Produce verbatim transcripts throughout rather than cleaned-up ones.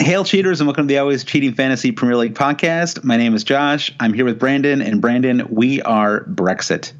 Hail cheaters and welcome to the Always Cheating Fantasy Premier League podcast. My name is Josh. I'm here with Brandon, and Brandon, we are Brexit.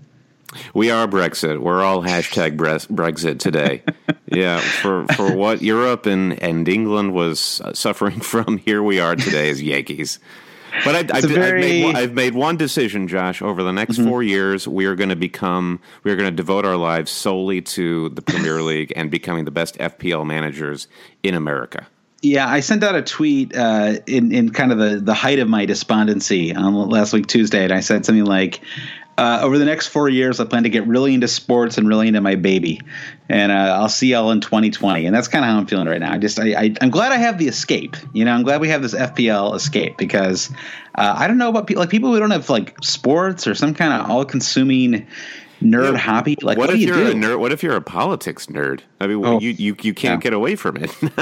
We are Brexit. We're all hashtag Brexit today. Yeah, for for what Europe and, and England was suffering from, here we are today as Yankees. But I, I, very... I've, made, I've made one decision, Josh. Over the next mm-hmm. four years, we are going to become, we are going to devote our lives solely to the Premier League and becoming the best F P L managers in America. Yeah, I sent out a tweet uh, in, in kind of the, the height of my despondency on last week, Tuesday, and I said something like, uh, over the next four years, I plan to get really into sports and really into my baby, and uh, I'll see y'all in twenty twenty. And that's kind of how I'm feeling right now. I just, I, I, I'm glad I have the escape. You know, I'm glad we have this F P L escape because uh, I don't know about people like people who don't have like sports or some kind of all-consuming nerd yeah. hobby. Like, what, what if do you you're do? a nerd? What if you're a politics nerd? I mean, oh, you, you you can't yeah. get away from it now.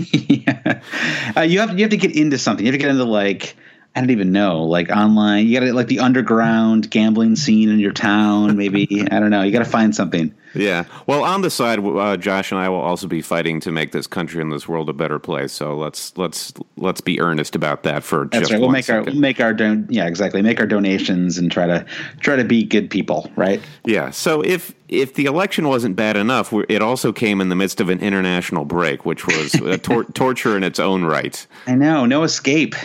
yeah. uh, you have you have to get into something. You have to get into like I don't even know, like online. You got to like the underground gambling scene in your town. Maybe I don't know. You got to find something. Yeah. Well, on the side, uh, Josh and I will also be fighting to make this country and this world a better place. So let's let's let's be earnest about that for That's just right. We'll one make second. our make our don- yeah exactly make our donations and try to try to be good people, right? Yeah. So if if the election wasn't bad enough, it also came in the midst of an international break, which was a tor- torture in its own right. I know, no escape.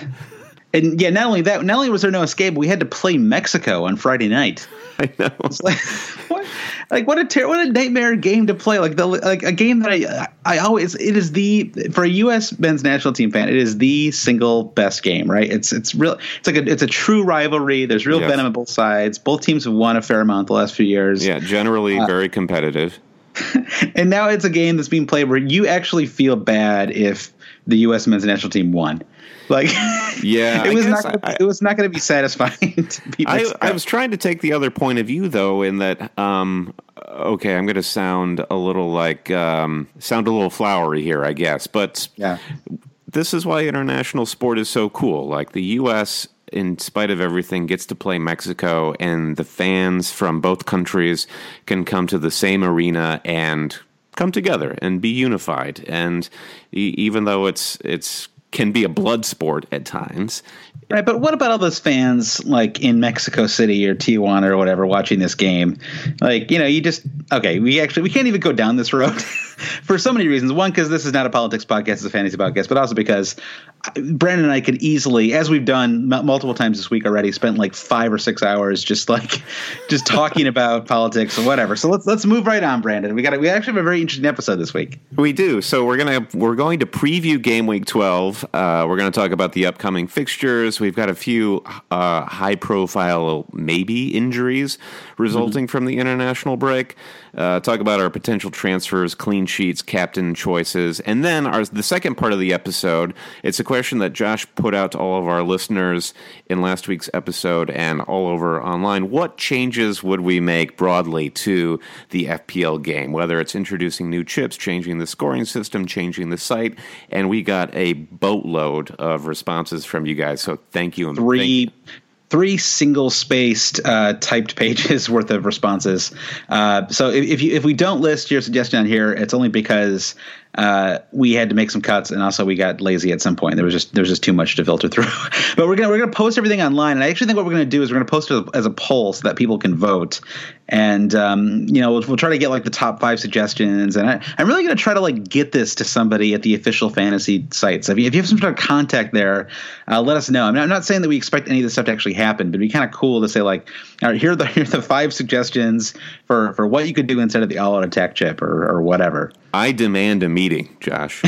And yeah, not only that, not only was there no escape, but we had to play Mexico on Friday night. I know. It's like what, like what a ter- what a nightmare game to play. Like the like a game that I I always it is the for a U S men's national team fan, it is the single best game, right? It's it's real. It's like a it's a true rivalry. There's real yes. venom on both sides. Both teams have won a fair amount the last few years. Yeah, generally uh, very competitive. And now it's a game that's being played where you actually feel bad if the U S men's national team won. Like, yeah, it was I not. Gonna, I, it was not going to be satisfying to beat I, I was trying to take the other point of view, though, in that. Um, okay, I'm going to sound a little like um, sound a little flowery here, I guess, but yeah. this is why international sport is so cool. Like the U S, in spite of everything, gets to play Mexico, and the fans from both countries can come to the same arena and come together and be unified. And e- even though it's it's can be a blood sport at times. Right, but what about all those fans like in Mexico City or Tijuana or whatever watching this game? Like, you know, you just okay, we actually we can't even go down this road for so many reasons. One, because this is not a politics podcast, it's a fantasy podcast, but also because Brandon and I could easily, as we've done m- multiple times this week already, spent like five or six hours just like just talking about politics or whatever. So let's let's move right on, Brandon. We got we actually have a very interesting episode this week. We do. So we're gonna we're going to preview Game Week twelve. Uh, we're going to talk about the upcoming fixtures. We've got a few uh, high-profile maybe injuries resulting mm-hmm. from the international break. Uh, talk about our potential transfers, clean sheets, captain choices, and then our the second part of the episode. It's a question that Josh put out to all of our listeners in last week's episode and all over online. What changes would we make broadly to the F P L game? Whether it's introducing new chips, changing the scoring system, changing the site, and we got a boatload of responses from you guys. So thank you. Three. Thank you. Three single-spaced uh, typed pages worth of responses. Uh, so if, if you if we don't list your suggestion on here, it's only because uh, we had to make some cuts, and also we got lazy at some point. There was just there was just too much to filter through. But we're gonna we're gonna post everything online, and I actually think what we're gonna do is we're gonna post it as a poll so that people can vote. And um, you know, we'll, we'll try to get like the top five suggestions, and I, I'm really gonna try to like get this to somebody at the official fantasy site. So if you, if you have some sort of contact there, uh, let us know. I mean, I'm not saying that we expect any of this stuff to actually happen, but it'd be kind of cool to say like, all right, here are the here are the five suggestions for for what you could do instead of the all-out attack chip or or whatever. I demand a meeting, Josh.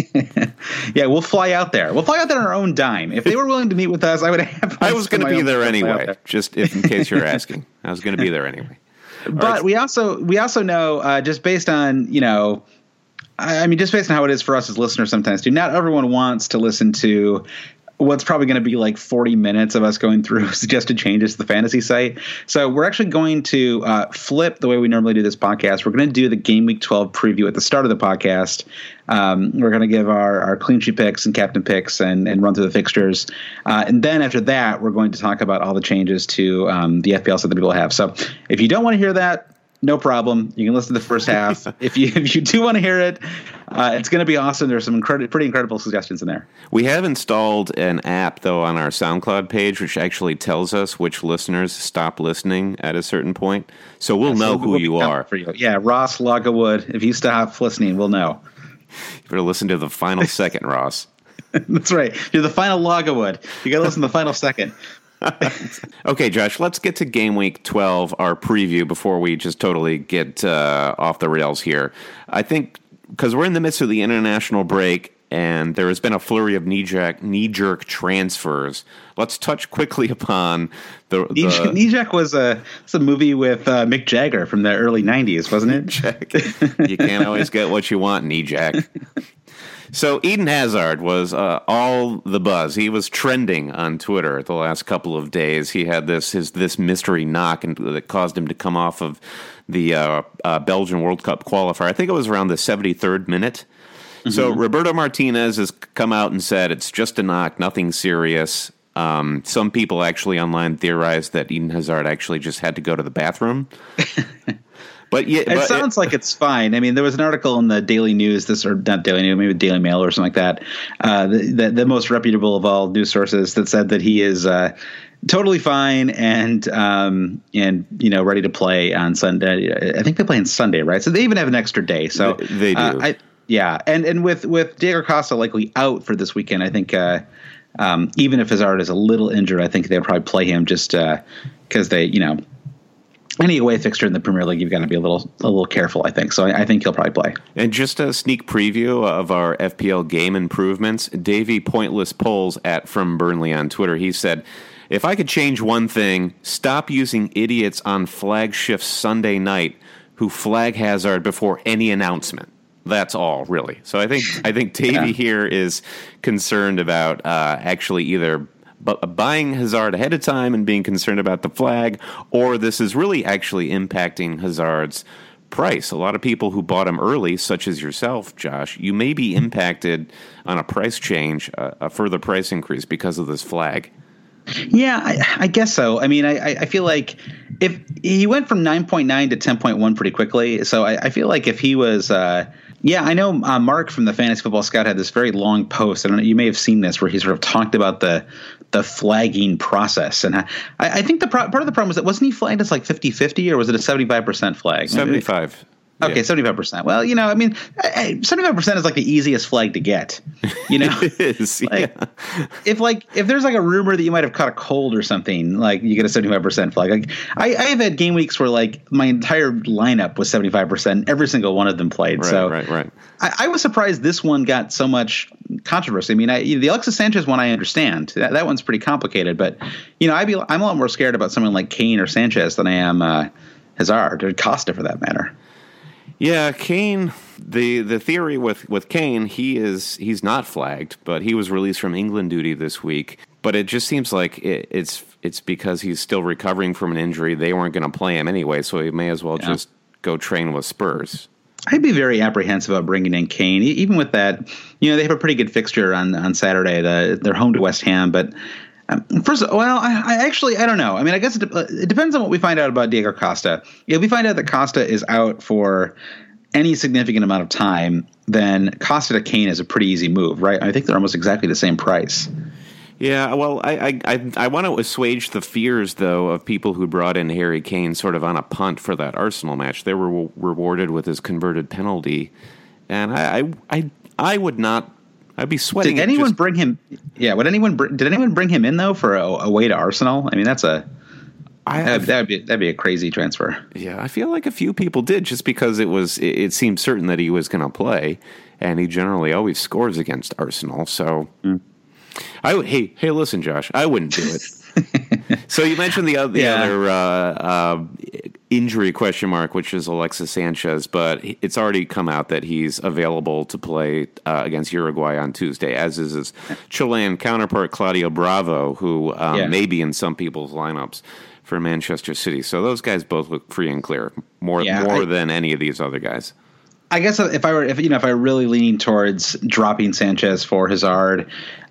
Yeah, we'll fly out there. We'll fly out there on our own dime. If they were willing to meet with us, I would have. I was going to be there anyway, there. just if, in case you're asking. I was going to be there anyway. But right. we also we also know uh, just based on, you know, I, I mean, just based on how it is for us as listeners sometimes too, not everyone wants to listen to what's probably going to be like forty minutes of us going through suggested changes to the fantasy site. So we're actually going to uh, flip the way we normally do this podcast. We're going to do the Game Week twelve preview at the start of the podcast. Um, we're going to give our, our clean sheet picks and captain picks and, and run through the fixtures. Uh, and then after that, we're going to talk about all the changes to um, the F P L site that people have. So if you don't want to hear that, no problem. You can listen to the first half. if you if you do want to hear it, uh, it's going to be awesome. There's some incredible, pretty incredible suggestions in there. We have installed an app, though, on our SoundCloud page, which actually tells us which listeners stop listening at a certain point. So we'll yeah, know so who we'll you are. For you. Yeah, Ross Loggerwood. If you stop listening, we'll know. You better listen to the final second, Ross. That's right. You're the final Loggerwood. You got to listen to the final second. Okay, Josh, let's get to Game Week twelve, our preview, before we just totally get uh, off the rails here. I think because we're in the midst of the international break and there has been a flurry of knee-jerk, knee-jerk transfers, let's touch quickly upon the... the Knee-jerk was a, was a movie with uh, Mick Jagger from the early nineties, wasn't it? You can't always get what you want, knee-jack. So Eden Hazard was uh, all the buzz. He was trending on Twitter the last couple of days. He had this his this mystery knock and that caused him to come off of the uh, uh, Belgian World Cup qualifier. I think it was around the seventy-third minute. Mm-hmm. So Roberto Martinez has come out and said it's just a knock, nothing serious. Um, some people actually online theorized that Eden Hazard actually just had to go to the bathroom. But yeah, it but sounds it, like it's fine. I mean, there was an article in the Daily News, this or not Daily News, maybe Daily Mail or something like that, uh, the, the, the most reputable of all news sources, that said that he is uh, totally fine and um, and you know ready to play on Sunday. I think they play on Sunday, right? So they even have an extra day. So they, they do. Uh, I, yeah, and and with with Diego Costa likely out for this weekend, I think uh, um, even if Hazard is a little injured, I think they'll probably play him just because uh, they you know. Any away fixture in the Premier League, you've got to be a little a little careful, I think. So I, I think he'll probably play. And just a sneak preview of our F P L game improvements, Davey Pointless Polls at From Burnley on Twitter, he said, if I could change one thing, stop using idiots on flagship Sunday night who flag Hazard before any announcement. That's all, really. So I think I think Davey yeah. here is concerned about uh, actually either But buying Hazard ahead of time and being concerned about the flag, or this is really actually impacting Hazard's price. A lot of people who bought him early, such as yourself, Josh, you may be impacted on a price change, uh, a further price increase because of this flag. Yeah, I, I guess so. I mean, I, I feel like if he went from nine point nine to ten point one pretty quickly, so I, I feel like if he was uh, – yeah, I know uh, Mark from the Fantasy Football Scout had this very long post. I don't know, you may have seen this, where he sort of talked about the the flagging process. And I, I think the pro- part of the problem was that wasn't he flagged as like fifty-fifty, or was it a seventy-five percent flag? seventy-five. Okay, yeah. seventy-five percent. Well, you know, I mean, seventy-five percent is like the easiest flag to get, you know? It is, like, yeah. If like if there's like a rumor that you might have caught a cold or something, like you get a seventy-five percent flag. Like I, I have had game weeks where like my entire lineup was seventy-five percent. Every single one of them played. Right, so right, right. I, I was surprised this one got so much controversy. I mean, I, the Alexis Sanchez one I understand. That, that one's pretty complicated. But, you know, I'd be, I'm a lot more scared about someone like Kane or Sanchez than I am uh, Hazard or Costa for that matter. Yeah, Kane, the the theory with, with Kane, he is he's not flagged, but he was released from England duty this week. But it just seems like it, it's it's because he's still recovering from an injury. They weren't going to play him anyway, so he may as well yeah. just go train with Spurs. I'd be very apprehensive about bringing in Kane, even with that. You know, they have a pretty good fixture on on Saturday. The, they're home to West Ham, but um, first, well, I, I actually I don't know. I mean, I guess it, it depends on what we find out about Diego Costa. If we find out that Costa is out for any significant amount of time, then Costa to Kane is a pretty easy move, right? I think they're almost exactly the same price. Yeah, well, I I, I, I want to assuage the fears, though, of people who brought in Harry Kane sort of on a punt for that Arsenal match. They were re- rewarded with his converted penalty, and I I, I, I would not. I'd be sweating. Did anyone just, bring him? Yeah, would anyone? Br- did anyone bring him in though for a, a way to Arsenal? I mean, that's a I, that'd, that'd be that'd be a crazy transfer. Yeah, I feel like a few people did, just because it was it, it seemed certain that he was going to play, and he generally always scores against Arsenal. So, mm. I hey hey listen, Josh, I wouldn't do it. So you mentioned the, the yeah. other uh, uh, injury question mark, which is Alexis Sanchez, but it's already come out that he's available to play uh, against Uruguay on Tuesday, as is his Chilean counterpart Claudio Bravo, who um, yeah. may be in some people's lineups for Manchester City. So those guys both look free and clear, more yeah, more I, than any of these other guys. I guess if I were, if you know, if I were really leaning towards dropping Sanchez for Hazard,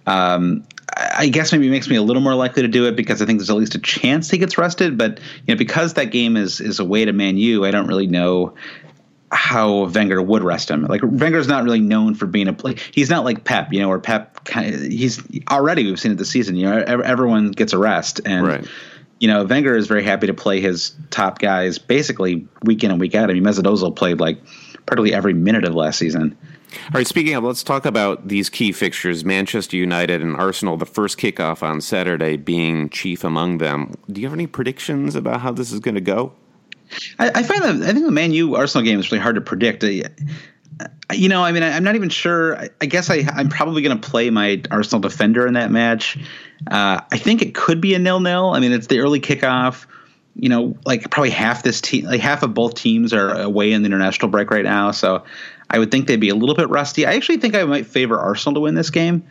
um, I guess maybe it makes me a little more likely to do it because I think there's at least a chance he gets rested. But you know, because that game is is away to Man U, I don't really know. how Wenger would rest him. Like Wenger's not really known for being a play. He's not like Pep, you know, where Pep kind of, he's already, we've seen it this season, you know, everyone gets a rest. And, right. you know, Wenger is very happy to play his top guys basically week in and week out. I mean, Mesut Ozil played like practically every minute of last season. All right, speaking of, let's talk about these key fixtures, Manchester United and Arsenal, the first kickoff on Saturday being chief among them. Do you have any predictions about how this is going to go? I, I find that I think the Man U Arsenal game is really hard to predict. Uh, you know, I mean, I, I'm not even sure. I, I guess I, I'm probably going to play my Arsenal defender in that match. Uh, I think it could be a nil-nil. I mean, it's the early kickoff. You know, like probably half this team, like half of both teams are away in the international break right now. So I would think they'd be a little bit rusty. I actually think I might favor Arsenal to win this game.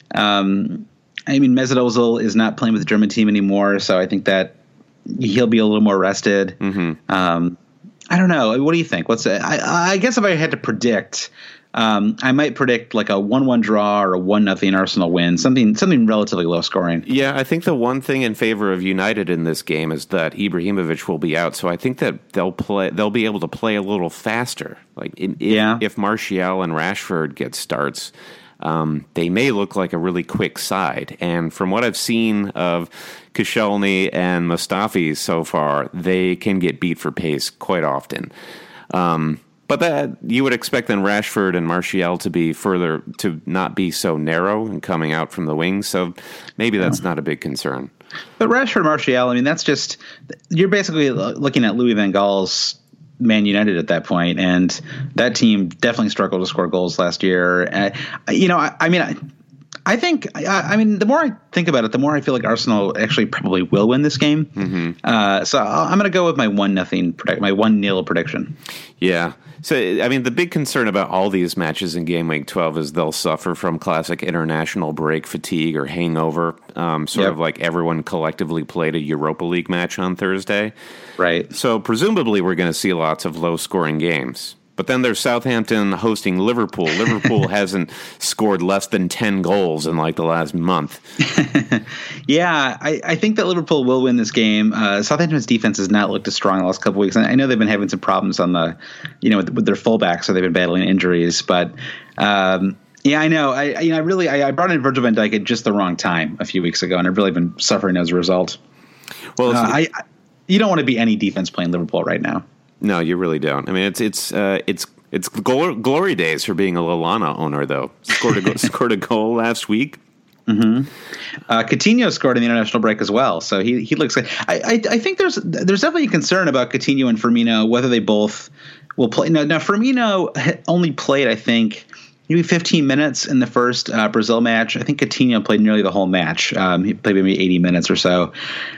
Um, I mean, Mesut Ozil is not playing with the German team anymore, so I think that he'll be a little more rested. Mm-hmm. Um, I don't know. What do you think? What's I, I guess if I had to predict, um, I might predict like a one-one draw or a one nothing Arsenal win, something something relatively low scoring. Yeah, I think the one thing in favor of United in this game is that Ibrahimovic will be out, so I think that they'll play. They'll be able to play a little faster. Like if, yeah. if Martial and Rashford get starts, um, they may look like a really quick side. And from what I've seen of Koscielny and Mustafi so far, they can get beat for pace quite often. Um, But that you would expect then Rashford and Martial to be further to not be so narrow and coming out from the wings. So maybe that's not a big concern. But Rashford, Martial, I mean, that's just you're basically looking at Louis van Gaal's Man United at that point, and that team definitely struggled to score goals last year. Uh, you know, I, I mean, I, I think I, I mean the more I think about it, the more I feel like Arsenal actually probably will win this game. Mm-hmm. Uh, so I'll, I'm going to go with my one nothing predict my one nil prediction. Yeah. So, I mean, the big concern about all these matches in Game Week twelve is they'll suffer from classic international break fatigue or hangover, um, sort yep. of like everyone collectively played a Europa League match on Thursday. Right. So, presumably, we're going to see lots of low-scoring games. But then there's Southampton hosting Liverpool. Liverpool hasn't scored less than ten goals in like the last month. yeah, I, I think that Liverpool will win this game. Uh, Southampton's defense has not looked as strong the last couple of weeks. And I know they've been having some problems on the, you know, with, with their fullbacks, so they've been battling injuries. But um, yeah, I know. I you know I really I, I brought in Virgil van Dijk at just the wrong time a few weeks ago, and I've really been suffering as a result. Well, uh, I, I you don't want to be any defense playing Liverpool right now. No, you really don't. I mean, it's it's uh, it's it's glory, glory days for being a Lallana owner, though. Scored a go- scored a goal last week. Mm-hmm. Uh, Coutinho scored in the international break as well, so he he looks like. I, I I think there's there's definitely a concern about Coutinho and Firmino whether they both will play. Now, now Firmino only played, I think, maybe fifteen minutes in the first uh, Brazil match. I think Coutinho played nearly the whole match. Um, he played maybe eighty minutes or so.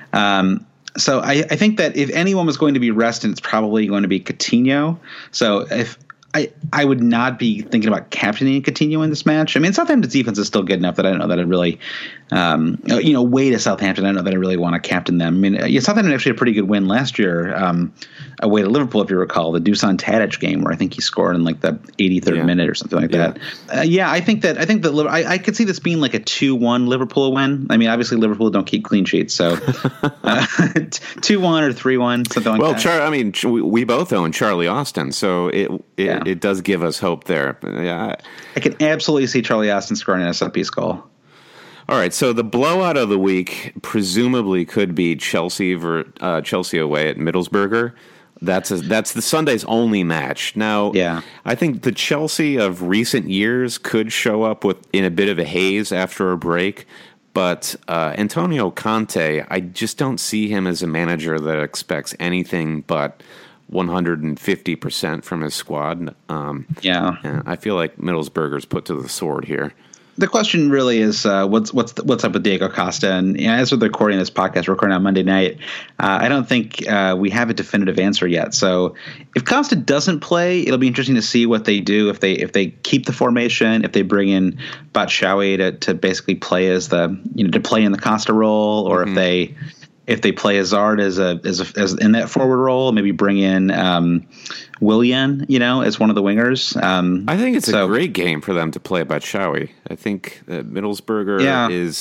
Um, So I, I think that if anyone was going to be rested, it's probably going to be Coutinho. So if I I would not be thinking about captaining Coutinho in this match. I mean, Southampton's defense is still good enough that I don't know that I really, um, you know, way to Southampton. I don't know that I really want to captain them. I mean, yeah, Southampton actually had a pretty good win last year um, away to Liverpool, if you recall, the Dusan Tadic game where I think he scored in like the eighty-third yeah. minute or something like yeah. that. Uh, yeah, I think that I think that I, I could see this being like a two one Liverpool win. I mean, obviously Liverpool don't keep clean sheets, so uh, two one or three one, something like well, that. Well, Char- I mean, we, we both own Charlie Austin, so it it, yeah. it does give us hope there. Yeah, I can absolutely see Charlie Austin scoring an set piece goal. All right, so the blowout of the week presumably could be Chelsea ver, uh, Chelsea away at Middlesbrough. That's a, that's the Sunday's only match. Now, yeah. I think the Chelsea of recent years could show up with in a bit of a haze after a break, but uh, Antonio Conte, I just don't see him as a manager that expects anything but one hundred fifty percent from his squad. Um, yeah. I feel like Middlesbrough's put to the sword here. The question really is uh, what's what's the, what's up with Diego Costa? And you know, as we're recording this podcast, we're recording on Monday night. Uh, I don't think uh, we have a definitive answer yet. So if Costa doesn't play, it'll be interesting to see what they do. If they if they keep the formation, if they bring in Batshuayi to to basically play as the you know to play in the Costa role, or mm-hmm. if they if they play Hazard as a as a, as in that forward role, maybe bring in um, Willian, you know, as one of the wingers. Um, I think it's so, a great game for them to play Batshuayi. I think that Middlesbrough yeah. is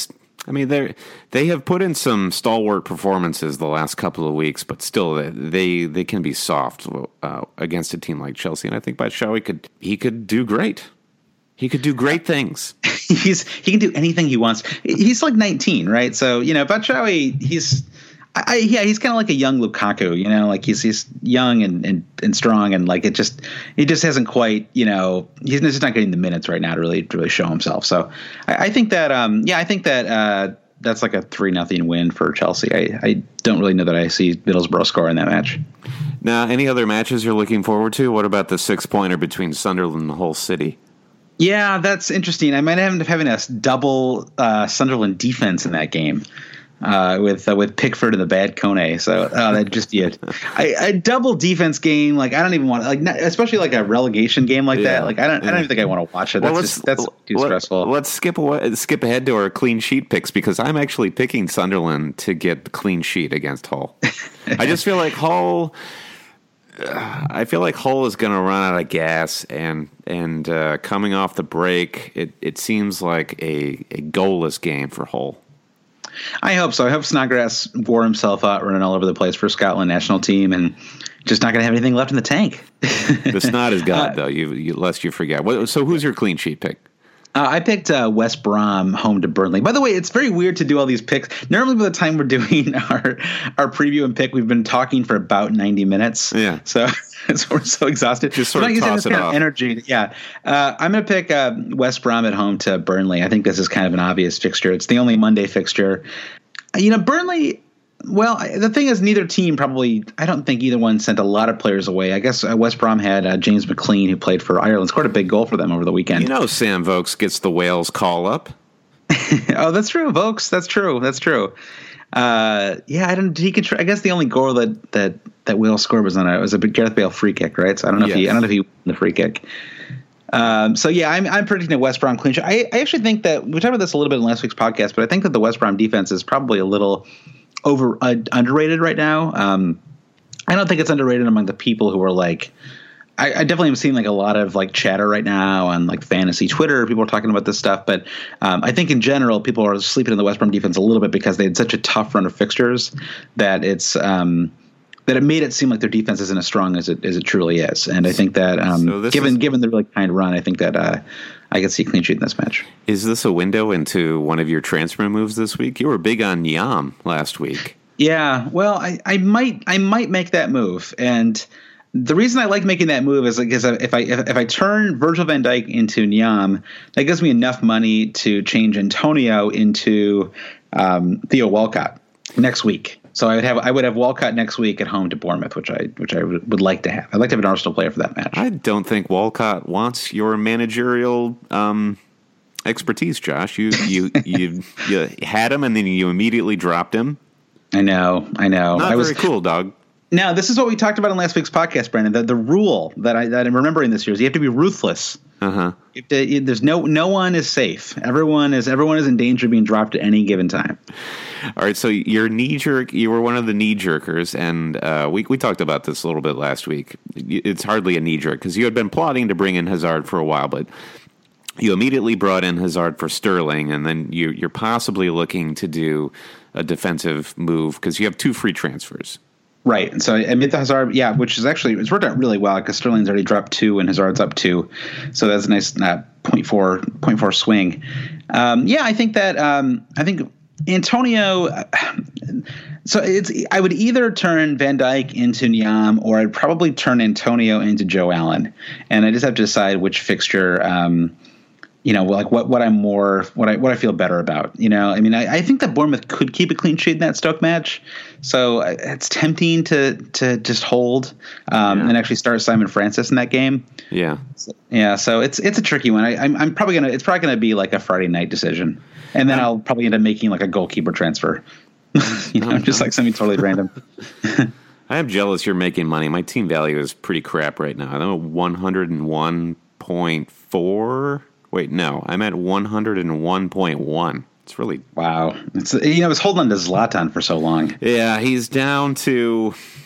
I mean, they they have put in some stalwart performances the last couple of weeks, but still, they they can be soft uh, against a team like Chelsea. And I think Batshuayi could he could do great. He could do great things. he's he can do anything he wants. He's like nineteen, right? So you know, Batshuayi, he's. I, yeah, he's kind of like a young Lukaku, you know, like he's he's young and, and, and strong, and like it just he just hasn't quite, you know, he's just not getting the minutes right now to really to really show himself. So I, I think that, um, yeah, I think that uh, that's like a three nothing win for Chelsea. I, I don't really know that I see Middlesbrough score in that match. Now, any other matches you're looking forward to? What about the six pointer between Sunderland and Hull City? Yeah, that's interesting. I might end up having a double uh, Sunderland defense in that game. Uh, with uh, with Pickford and the bad Kone, so uh, that just yeah, I, a double defense game. Like I don't even want like not, especially like a relegation game like yeah, that. Like I don't yeah. I don't even think I want to watch it. That's well, just that's too let, stressful. Let's skip away, skip ahead to our clean sheet picks because I'm actually picking Sunderland to get the clean sheet against Hull. I just feel like Hull. Uh, I feel like Hull is going to run out of gas, and and uh, coming off the break, it it seems like a, a goalless game for Hull. I hope so. I hope Snodgrass wore himself out running all over the place for Scotland national team and just not going to have anything left in the tank. The snot is gone, uh, though, you, you, lest you forget. What, so who's your clean sheet pick? Uh, I picked uh, West Brom home to Burnley. By the way, it's very weird to do all these picks. Normally by the time we're doing our our preview and pick, we've been talking for about ninety minutes. Yeah. So, so we're so exhausted. Just sort we're of not toss using it this off. Kind of energy. Yeah. Uh, I'm going to pick uh, West Brom at home to Burnley. I think this is kind of an obvious fixture. It's the only Monday fixture. You know, Burnley, well, the thing is neither team probably – I don't think either one sent a lot of players away. I guess uh, West Brom had uh, James McLean, who played for Ireland, scored a big goal for them over the weekend. You know Sam Vokes gets the Wales call-up. Oh, that's true, Vokes. That's true. That's true. Uh, yeah, I don't. Did he control, I guess the only goal that that that Wales scored was on a was a Gareth Bale free kick, right? So I don't know yes. if he I don't know if he won the free kick. Um, so yeah, I'm I'm predicting a West Brom clean sheet. I, I actually think that we talked about this a little bit in last week's podcast, but I think that the West Brom defense is probably a little over uh, underrated right now. Um, I don't think it's underrated among the people who are like. I, I definitely am seeing like a lot of like chatter right now on like fantasy Twitter. People are talking about this stuff, but um, I think in general people are sleeping on the West Brom defense a little bit because they had such a tough run of fixtures that it's. Um, that it made it seem like their defense isn't as strong as it as it truly is. And I think that um, so given is, given the really kind run, I think that uh, I could see a clean sheet in this match. Is this a window into one of your transfer moves this week? You were big on Nyam last week. Yeah, well, I, I might I might make that move. And the reason I like making that move is because if I if, if I turn Virgil van Dijk into Nyam, that gives me enough money to change Antonio into um, Theo Walcott next week. So I would have I would have Walcott next week at home to Bournemouth, which I which I would like to have. I'd like to have an Arsenal player for that match. I don't think Walcott wants your managerial um, expertise, Josh. You you you you had him and then you immediately dropped him. I know, I know. Not I was, very cool, dog. Now, this is what we talked about in last week's podcast, Brandon. The, the rule that I that I'm remembering this year is you have to be ruthless. Uh-huh. You have to, you, there's no no one is safe. Everyone is everyone is in danger of being dropped at any given time. All right, so you're knee jerk. You were one of the knee jerkers, and uh, we we talked about this a little bit last week. It's hardly a knee jerk because you had been plotting to bring in Hazard for a while, but you immediately brought in Hazard for Sterling, and then you, you're possibly looking to do a defensive move because you have two free transfers. Right. And so I made the Hazard, yeah, which is actually, it's worked out really well because Sterling's already dropped two and Hazard's up two. So that's a nice uh, point four, point four swing. Um, yeah, I think that, um, I think Antonio, uh, so it's, I would either turn Van Dijk into Nyam or I'd probably turn Antonio into Joe Allen. And I just have to decide which fixture, um, you know, like what, what I'm more, what I, what I feel better about, you know, I mean, I, I think that Bournemouth could keep a clean sheet in that Stoke match. So it's tempting to, to just hold um, yeah. and actually start Simon Francis in that game. Yeah. So, yeah. So it's, it's a tricky one. I, I'm, I'm probably going to, it's probably going to be like a Friday night decision. And then I'll probably end up making like a goalkeeper transfer, you know, just like something totally random. I am jealous you're making money. My team value is pretty crap right now. I'm at one oh one point four. Wait, no, I'm at one oh one point one. It's really wow. It's you know, I was holding on to Zlatan for so long. Yeah, he's down to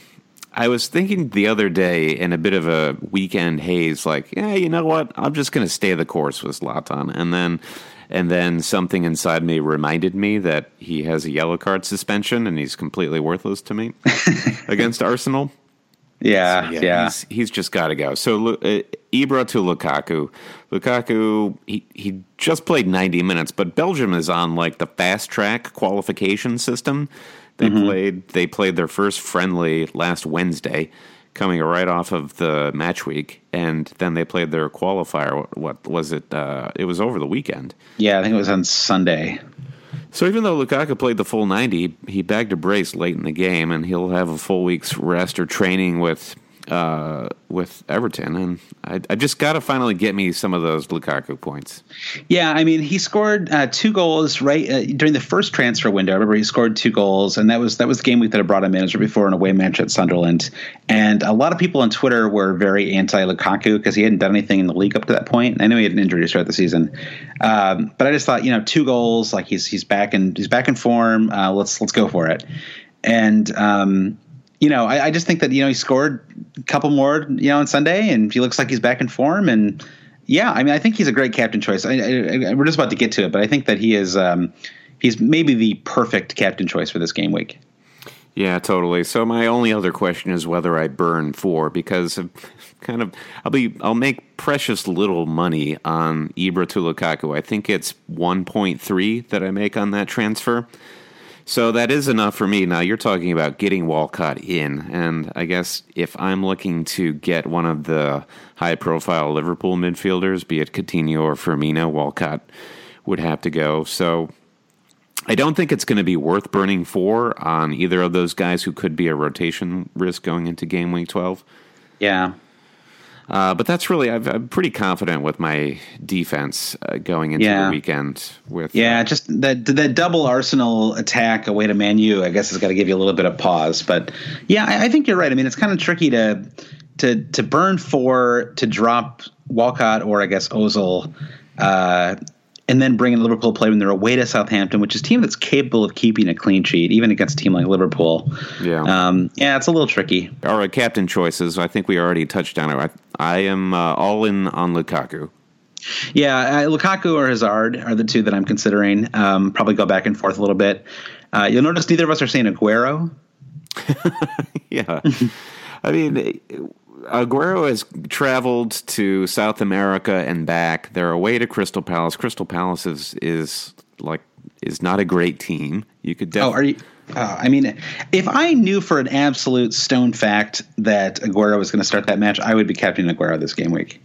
I was thinking the other day in a bit of a weekend haze, like, yeah, you know what? I'm just going to stay the course with Zlatan. And then and then something inside me reminded me that he has a yellow card suspension and he's completely worthless to me against Arsenal. Yeah, so, yeah, yeah. He's, he's just got to go. So uh, Ibra to Lukaku. Lukaku, he, he just played ninety minutes, but Belgium is on like the fast track qualification system. They mm-hmm. played they played their first friendly last Wednesday, coming right off of the match week, and then they played their qualifier. What was it? Uh, it was over the weekend. Yeah, I think it was on Sunday. So even though Lukaku played the full ninety, he bagged a brace late in the game, and he'll have a full week's rest or training with uh, with Everton. And I, I just got to finally get me some of those Lukaku points. Yeah, I mean, he scored uh, two goals right uh, during the first transfer window. I remember he scored two goals, and that was that was the game week that I brought him in before an away match at Sunderland. And a lot of people on Twitter were very anti-Lukaku because he hadn't done anything in the league up to that point. I know he had an injury to start the season, um, but I just thought, you know, two goals, like he's he's back in he's back in form. Uh, let's let's go for it. And um, you know, I, I just think that, you know, he scored a couple more, you know, on Sunday, and he looks like he's back in form. And yeah, I mean, I think he's a great captain choice. I, I, we're just about to get to it, but I think that he is um, he's maybe the perfect captain choice for this game week. Yeah, totally. So my only other question is whether I burn four, because of kind of I'll be I'll make precious little money on Ibra to Lukaku. I think it's one point three that I make on that transfer. So that is enough for me. Now, you're talking about getting Walcott in, and I guess if I'm looking to get one of the high-profile Liverpool midfielders, be it Coutinho or Firmino, Walcott would have to go. So I don't think it's going to be worth burning four on either of those guys who could be a rotation risk going into game week twelve. Yeah. Uh, but that's really, I've, I'm pretty confident with my defense uh, going into yeah. the weekend. With yeah, uh, just that that double Arsenal attack away to Man U, I guess, has got to give you a little bit of pause. But yeah, I, I think you're right. I mean, it's kind of tricky to to to burn four, to drop Walcott or I guess Ozil, uh, and then bring in Liverpool play when they're away to Southampton, which is a team that's capable of keeping a clean sheet, even against a team like Liverpool. Yeah, um, yeah, it's a little tricky. All right, captain choices. I think we already touched on it. I, I am uh, all in on Lukaku. Yeah, uh, Lukaku or Hazard are the two that I'm considering. Um, probably go back and forth a little bit. Uh, you'll notice neither of us are saying Aguero. Yeah, I mean, Aguero has traveled to South America and back. They're away to Crystal Palace. Crystal Palace is is like is not a great team. You could definitely. Oh, are you? Uh, I mean, if I knew for an absolute stone fact that Aguero was going to start that match, I would be captaining Aguero this game week.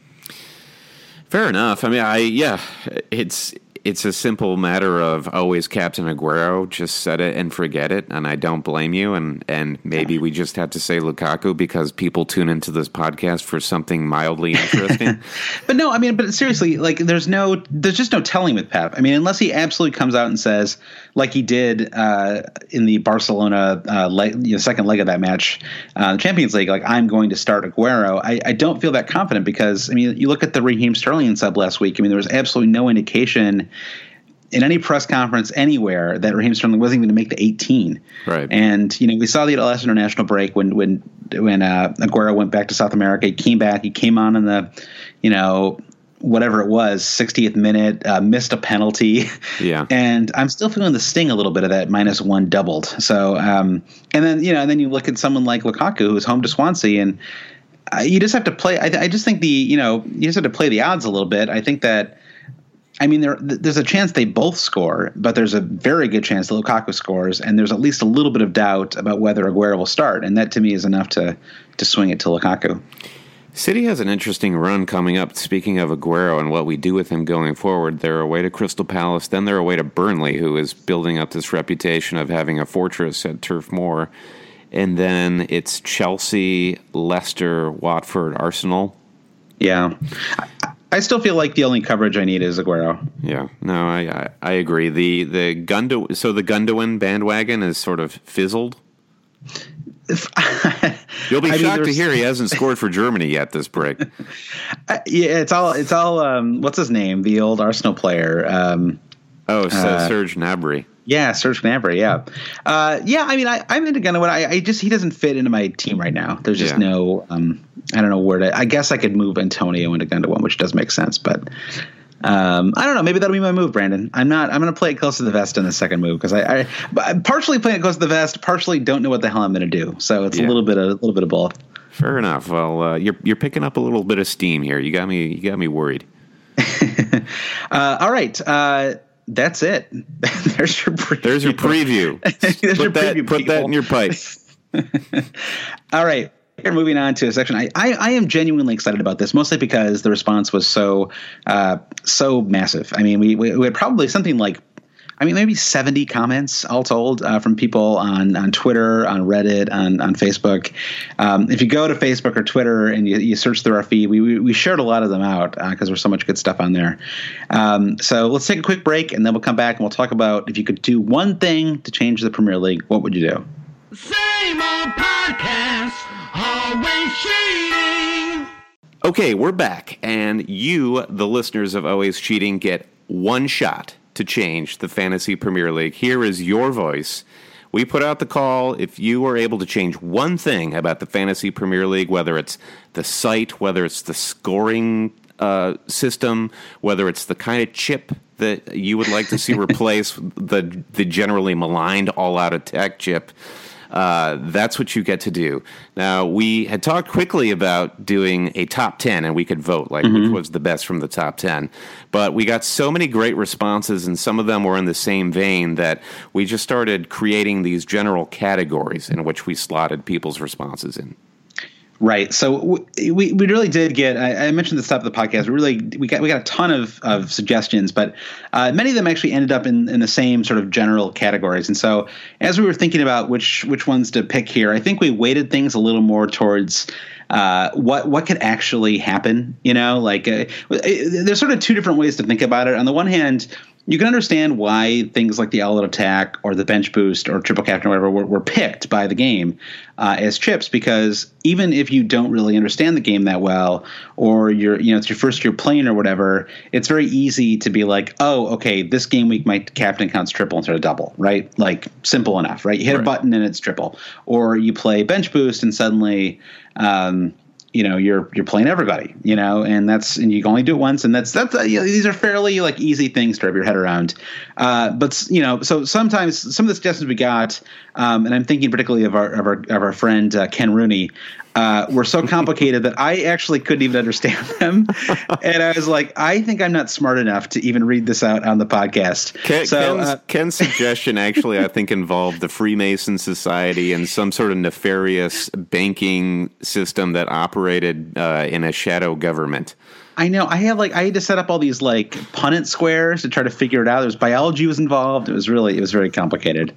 Fair enough. I mean, I yeah, it's it's a simple matter of always Captain Aguero. Just set it and forget it, and I don't blame you. And and maybe we just have to say Lukaku because people tune into this podcast for something mildly interesting. But no, I mean, but seriously, like, there's no, there's just no telling with Pep. I mean, unless he absolutely comes out and says, like he did uh, in the Barcelona uh, leg, you know, second leg of that match, uh, the Champions League, like, I'm going to start Aguero. I, I don't feel that confident because, I mean, you look at the Raheem Sterling sub last week. I mean, there was absolutely no indication in any press conference anywhere that Raheem Sterling wasn't going to make the eighteen. Right. And, you know, we saw the last international break when when when uh, Aguero went back to South America. He came back. He came on in the, you know, whatever it was, sixtieth minute, uh, missed a penalty. Yeah. And I'm still feeling the sting a little bit of that minus one doubled. So, um, and then, you know, and then you look at someone like Lukaku, who's home to Swansea, and uh, you just have to play. I, I just think the, you know, you just have to play the odds a little bit. I think that, I mean, there, there's a chance they both score, but there's a very good chance that Lukaku scores, and there's at least a little bit of doubt about whether Aguero will start, and that to me is enough to to swing it to Lukaku. City has an interesting run coming up. Speaking of Aguero and what we do with him going forward, they're away to Crystal Palace, then they're away to Burnley, who is building up this reputation of having a fortress at Turf Moor, and then it's Chelsea, Leicester, Watford, Arsenal. Yeah. I still feel like the only coverage I need is Aguero. Yeah, no, I I, I agree. The the Gundo, so the Gundogan bandwagon is sort of fizzled. You'll be I shocked mean, to hear he hasn't scored for Germany yet this break. Uh, yeah, it's all it's all. Um, what's his name? The old Arsenal player. Um, Oh, so uh, Serge Gnabry. Yeah, Serge Gnabry. Yeah, uh, yeah. I mean, I, I'm into Gundogan. I, I just he doesn't fit into my team right now. There's just Yeah. no. Um, I don't know where to. I guess I could move Antonio into Gundogan, which does make sense, but. Um, I don't know. Maybe that'll be my move, Brandon. I'm not. I'm going to play it close to the vest in the second move because I, I, I'm partially playing it close to the vest, partially don't know what the hell I'm going to do. So it's Yeah. a little bit, of, a little bit of both. Fair enough. Well, uh, you're you're picking up a little bit of steam here. You got me. You got me worried. uh, all right. Uh, that's it. There's your preview. There's your preview. There's put your that. preview, Put people. that in your pipe. All right. We're moving on to a section. I, I, I am genuinely excited about this, mostly because the response was so uh, so massive. I mean, we, we, we had probably something like, I mean, maybe seventy comments all told uh, from people on, on Twitter, on Reddit, on, on Facebook. Um, if you go to Facebook or Twitter and you, you search through our feed, we, we, we shared a lot of them out because uh, there's so much good stuff on there. Um, so let's take a quick break, and then we'll come back and we'll talk about if you could do one thing to change the Premier League, what would you do? Same old podcast, always cheating. Okay, we're back, and you, the listeners of Always Cheating, get one shot to change the Fantasy Premier League. Here is your voice. We put out the call. If you are able to change one thing about the Fantasy Premier League, whether it's the site, whether it's the scoring uh, system, whether it's the kind of chip that you would like to see replace the the generally maligned all-out attack chip, Uh, that's what you get to do. Now, we had talked quickly about doing a top ten, and we could vote, like, mm-hmm. which was the best from the top ten. But we got so many great responses, and some of them were in the same vein, that we just started creating these general categories in which we slotted people's responses in. Right. So we we really did get. I, I mentioned this stuff at the podcast. We really we got we got a ton of, of suggestions, but uh, many of them actually ended up in, in the same sort of general categories. And so as we were thinking about which which ones to pick here, I think we weighted things a little more towards uh, what what could actually happen. You know, like uh, it, there's sort of two different ways to think about it. On the one hand, you can understand why things like the all-out attack or the bench boost or triple captain or whatever were, were picked by the game uh, as chips, because even if you don't really understand the game that well, or you're, you know, it's your first year playing or whatever, it's very easy to be like, oh, okay, this game week my captain counts triple instead of double, right? Like simple enough, right? You hit right. a button and it's triple. Or you play bench boost and suddenly um, – you know, you're you're playing everybody, you know, and that's and you can only do it once, and that's that's uh, you know, these are fairly like easy things to wrap your head around. Uh, but you know, so sometimes some of the suggestions we got, um, and I'm thinking particularly of our of our of our friend uh, Ken Rooney, uh, were so complicated that I actually couldn't even understand them, and I was like, I think I'm not smart enough to even read this out on the podcast. Ken, so Ken's, uh, Ken's suggestion actually, I think, involved the Freemason Society and some sort of nefarious banking system that operated uh, in a shadow government. I know. I had like I had to set up all these like Punnett squares to try to figure it out. There's biology was involved. It was really it was very complicated.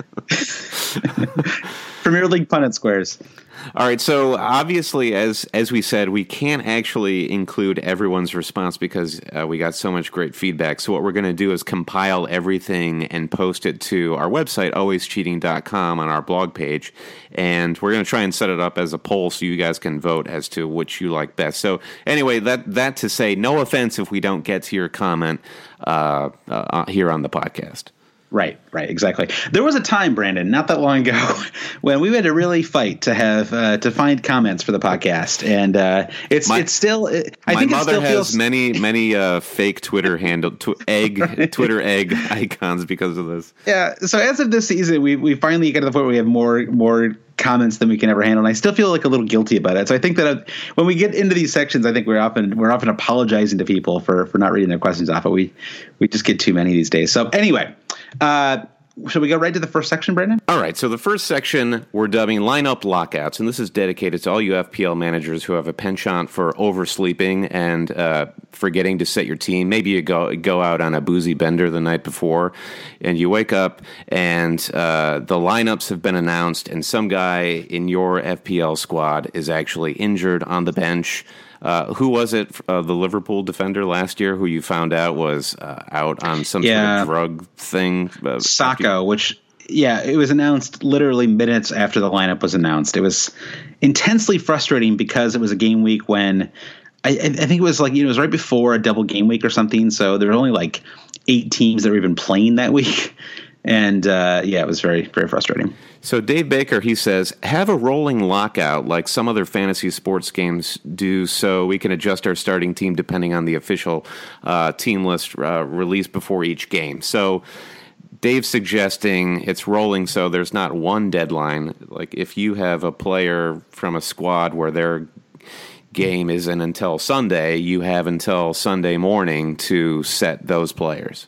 Premier League Punnett squares. All right, so obviously, as as we said, we can't actually include everyone's response because uh, we got so much great feedback. So what we're going to do is compile everything and post it to our website, always cheating dot com, on our blog page. And we're going to try and set it up as a poll so you guys can vote as to which you like best. So anyway, that, that to say, no offense if we don't get to your comment uh, uh, here on the podcast. Right, right, exactly. There was a time, Brandon, not that long ago, when we had to really fight to have uh, to find comments for the podcast, and uh, it's my, it's still. It, I my think mother it still has feels... many many uh, fake Twitter handle tw- egg right. Twitter egg icons because of this. Yeah. So as of this season, we we finally get to the point where we have more more comments than we can ever handle, and I still feel like a little guilty about it. So I think that uh, when we get into these sections, I think we're often we're often apologizing to people for for not reading their questions off, but we we just get too many these days. So anyway. Uh, Shall we go right to the first section, Brandon? All right. So the first section we're dubbing lineup lockouts, and this is dedicated to all you F P L managers who have a penchant for oversleeping and uh, forgetting to set your team. Maybe you go go out on a boozy bender the night before, and you wake up and uh, the lineups have been announced, and some guy in your F P L squad is actually injured on the bench. Uh, who was it, uh, the Liverpool defender last year, who you found out was uh, out on some yeah. sort of drug thing? Uh, Sacco, which, yeah, it was announced literally minutes after the lineup was announced. It was intensely frustrating because it was a game week when I, I think it was like, you know, it was right before a double game week or something. So there were only like eight teams that were even playing that week. And uh, yeah, it was very, very frustrating. So Dave Baker, he says, have a rolling lockout like some other fantasy sports games do so we can adjust our starting team depending on the official uh, team list uh, released before each game. So Dave's suggesting it's rolling so there's not one deadline. Like if you have a player from a squad where their game isn't until Sunday, you have until Sunday morning to set those players.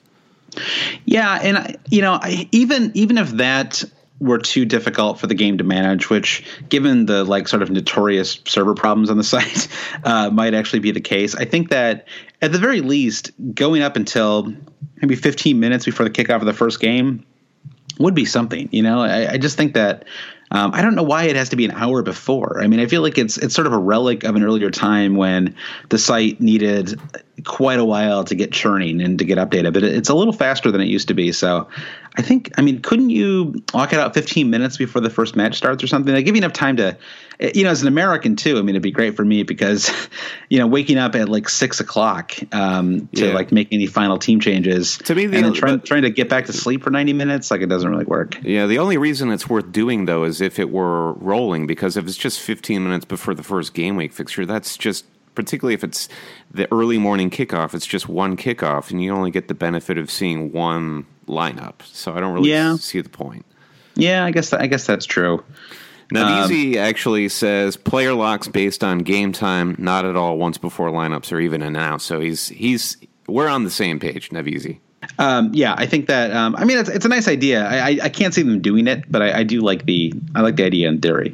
Yeah, and you know, I, even even if that were too difficult for the game to manage, which, given the like sort of notorious server problems on the site, uh, might actually be the case, I think that at the very least, going up until maybe fifteen minutes before the kickoff of the first game would be something. You know, I, I just think that. Um, I don't know why it has to be an hour before. I mean, I feel like it's it's sort of a relic of an earlier time when the site needed quite a while to get churning and to get updated. But it's a little faster than it used to be. So I think, I mean, couldn't you lock it out fifteen minutes before the first match starts or something? Like, give you enough time to, you know, as an American too, I mean, it'd be great for me because, you know, waking up at like six o'clock um, to yeah. like make any final team changes to me, the, and then trying, trying to get back to sleep for ninety minutes, like it doesn't really work. Yeah, the only reason it's worth doing, though, is if it were rolling, because if it's just fifteen minutes before the first game week fixture, that's just, particularly if it's the early morning kickoff, it's just one kickoff, and you only get the benefit of seeing one lineup. So I don't really yeah. see the point. Yeah, I guess that, I guess that's true. Navizi um, actually says player locks based on game time, not at all once before lineups are even announced. So he's he's we're on the same page, Navizi. Um, yeah, I think that. Um, I mean, it's it's a nice idea. I, I, I can't see them doing it, but I, I do like the I like the idea in theory.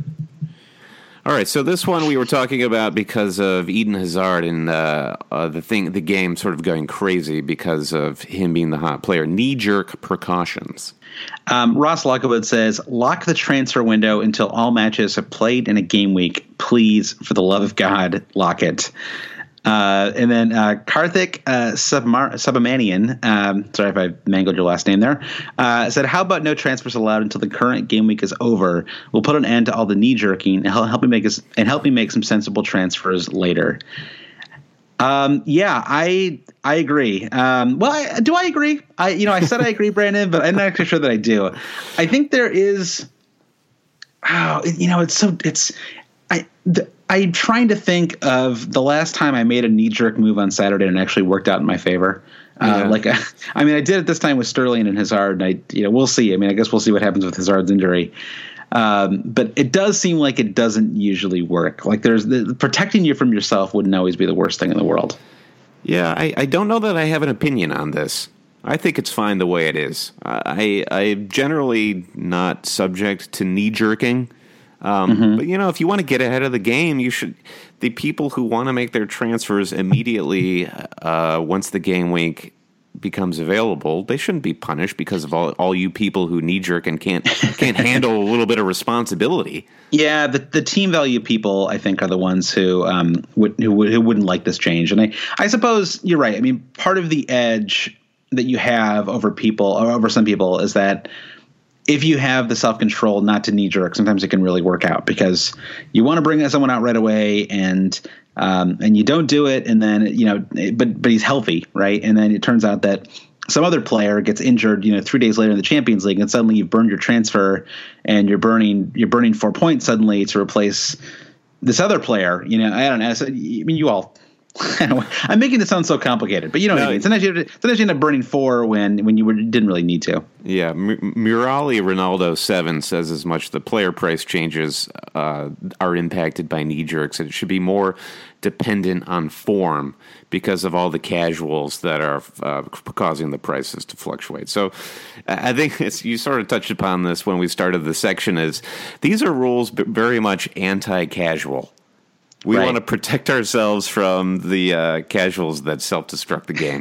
All right, so this one we were talking about because of Eden Hazard and uh, uh, the thing, the game sort of going crazy because of him being the hot player. Knee-jerk precautions. Um, Ross Lockwood says, lock the transfer window until all matches have played in a game week. Please, for the love of God, lock it. Uh, and then uh, Karthik uh, Submar- Subamanian, um, sorry if I mangled your last name there, uh, said, how about no transfers allowed until the current game week is over? We'll put an end to all the knee jerking and help me make us, and help me make some sensible transfers later. Um, yeah, I I agree. Um, well, I, do I agree? I you know I said I agree, Brandon, but I'm not actually sure that I do. I think there is. Oh, you know, it's so it's. I the, I'm trying to think of the last time I made a knee-jerk move on Saturday and it actually worked out in my favor. Uh, yeah. Like, I mean, I did it this time with Sterling and Hazard, and I, you know, we'll see. I mean, I guess we'll see what happens with Hazard's injury. Um, but it does seem like it doesn't usually work. Like, there's the, protecting you from yourself wouldn't always be the worst thing in the world. Yeah, I, I don't know that I have an opinion on this. I think it's fine the way it is. I, I'm generally not subject to knee-jerking. Um, mm-hmm. But, you know, if you want to get ahead of the game, you should. The people who want to make their transfers immediately uh, once the game week becomes available, they shouldn't be punished because of all, all you people who knee jerk and can't can't handle a little bit of responsibility. Yeah, the the team value people, I think, are the ones who um would who, who wouldn't like this change. And I I suppose you're right. I mean, part of the edge that you have over people or over some people is that if you have the self-control not to knee-jerk, sometimes it can really work out because you want to bring someone out right away and um, and you don't do it. And then, you know, but but he's healthy, right? And then it turns out that some other player gets injured, you know, three days later in the Champions League, and suddenly you've burned your transfer and you're burning you're burning four points suddenly to replace this other player. You know, I don't know. So, I mean, you all. I'm making it sound so complicated, but you know no, what I mean. Sometimes you, sometimes you end up burning four when, when you were, didn't really need to. Yeah, M- Murali Ronaldo seven says as much. The player price changes uh, are impacted by knee jerks, and it should be more dependent on form because of all the casuals that are uh, causing the prices to fluctuate. So I think it's, you sort of touched upon this when we started the section. Is these are rules very much anti-casual. We right. want to protect ourselves from the uh, casuals that self-destruct the game.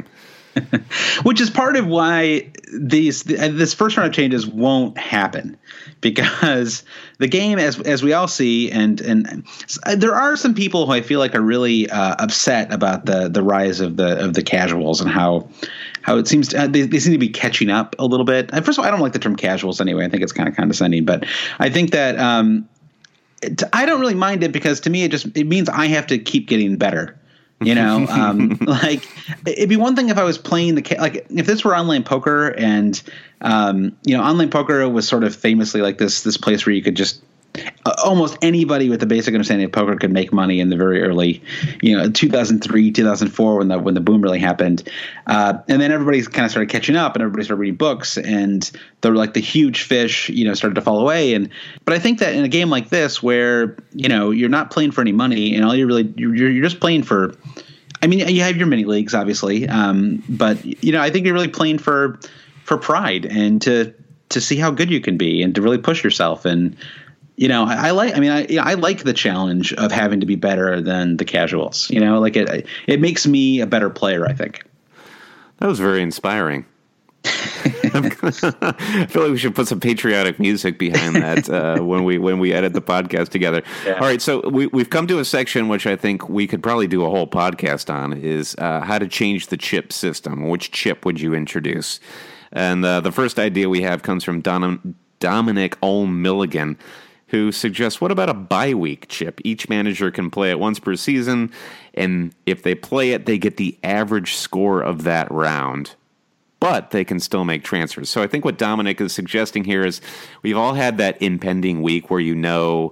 Which is part of why these this first round of changes won't happen, because the game, as as we all see, and and there are some people who I feel like are really uh, upset about the the rise of the of the casuals and how how it seems to, uh, they, they seem to be catching up a little bit. And first of all, I don't like the term casuals anyway. I think it's kind of condescending, but I think that. Um, I don't really mind it because to me it just it means I have to keep getting better. You know, um, like it'd be one thing if I was playing the ca- like if this were online poker and um, you know, online poker was sort of famously like this this place where you could just uh, almost anybody with a basic understanding of poker could make money in the very early, you know, two thousand three, two thousand four when the when the boom really happened, uh, and then everybody's kind of started catching up and everybody started reading books and the like the huge fish, you know, started to fall away. And but I think that in a game like this where you know you're not playing for any money and all you're really you're you're just playing for. I mean, you have your mini leagues, obviously, um, but you know, I think you're really playing for for pride and to to see how good you can be and to really push yourself. And you know, I, I like. I mean, I you know, I like the challenge of having to be better than the casuals. You know, like it it makes me a better player, I think. That was very inspiring. I feel like we should put some patriotic music behind that uh, when we when we edit the podcast together. Yeah. All right, so we, we've come to a section which I think we could probably do a whole podcast on is uh, how to change the chip system. Which chip would you introduce? And uh, the first idea we have comes from Don, Dominic Olm Milligan, who suggests, what about a bye-week chip? Each manager can play it once per season, and if they play it, they get the average score of that round. But they can still make transfers. So I think what Dominic is suggesting here is we've all had that impending week where you know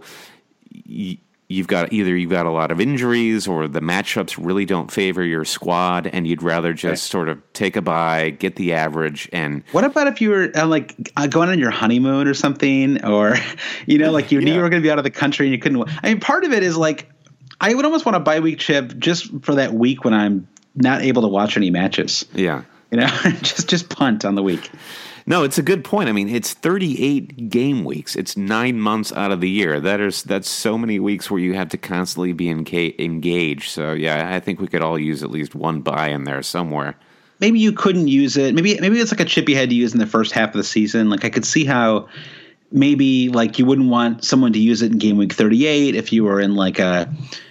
you've got either you've got a lot of injuries or the matchups really don't favor your squad and you'd rather just right. sort of take a bye, get the average. And what about if you were uh, like uh, going on your honeymoon or something, or you know, like you knew yeah. you were going to be out of the country and you couldn't. I mean, part of it is like I would almost want a bye week chip just for that week when I'm not able to watch any matches. Yeah. You know, just just punt on the week. No, it's a good point. I mean, it's thirty-eight game weeks. It's nine months out of the year. That is that's so many weeks where you have to constantly be enca- engaged. So yeah, I think we could all use at least one bye in there somewhere. Maybe you couldn't use it. Maybe maybe it's like a chip you had to use in the first half of the season. Like I could see how maybe like you wouldn't want someone to use it in game week thirty-eight if you were in like a.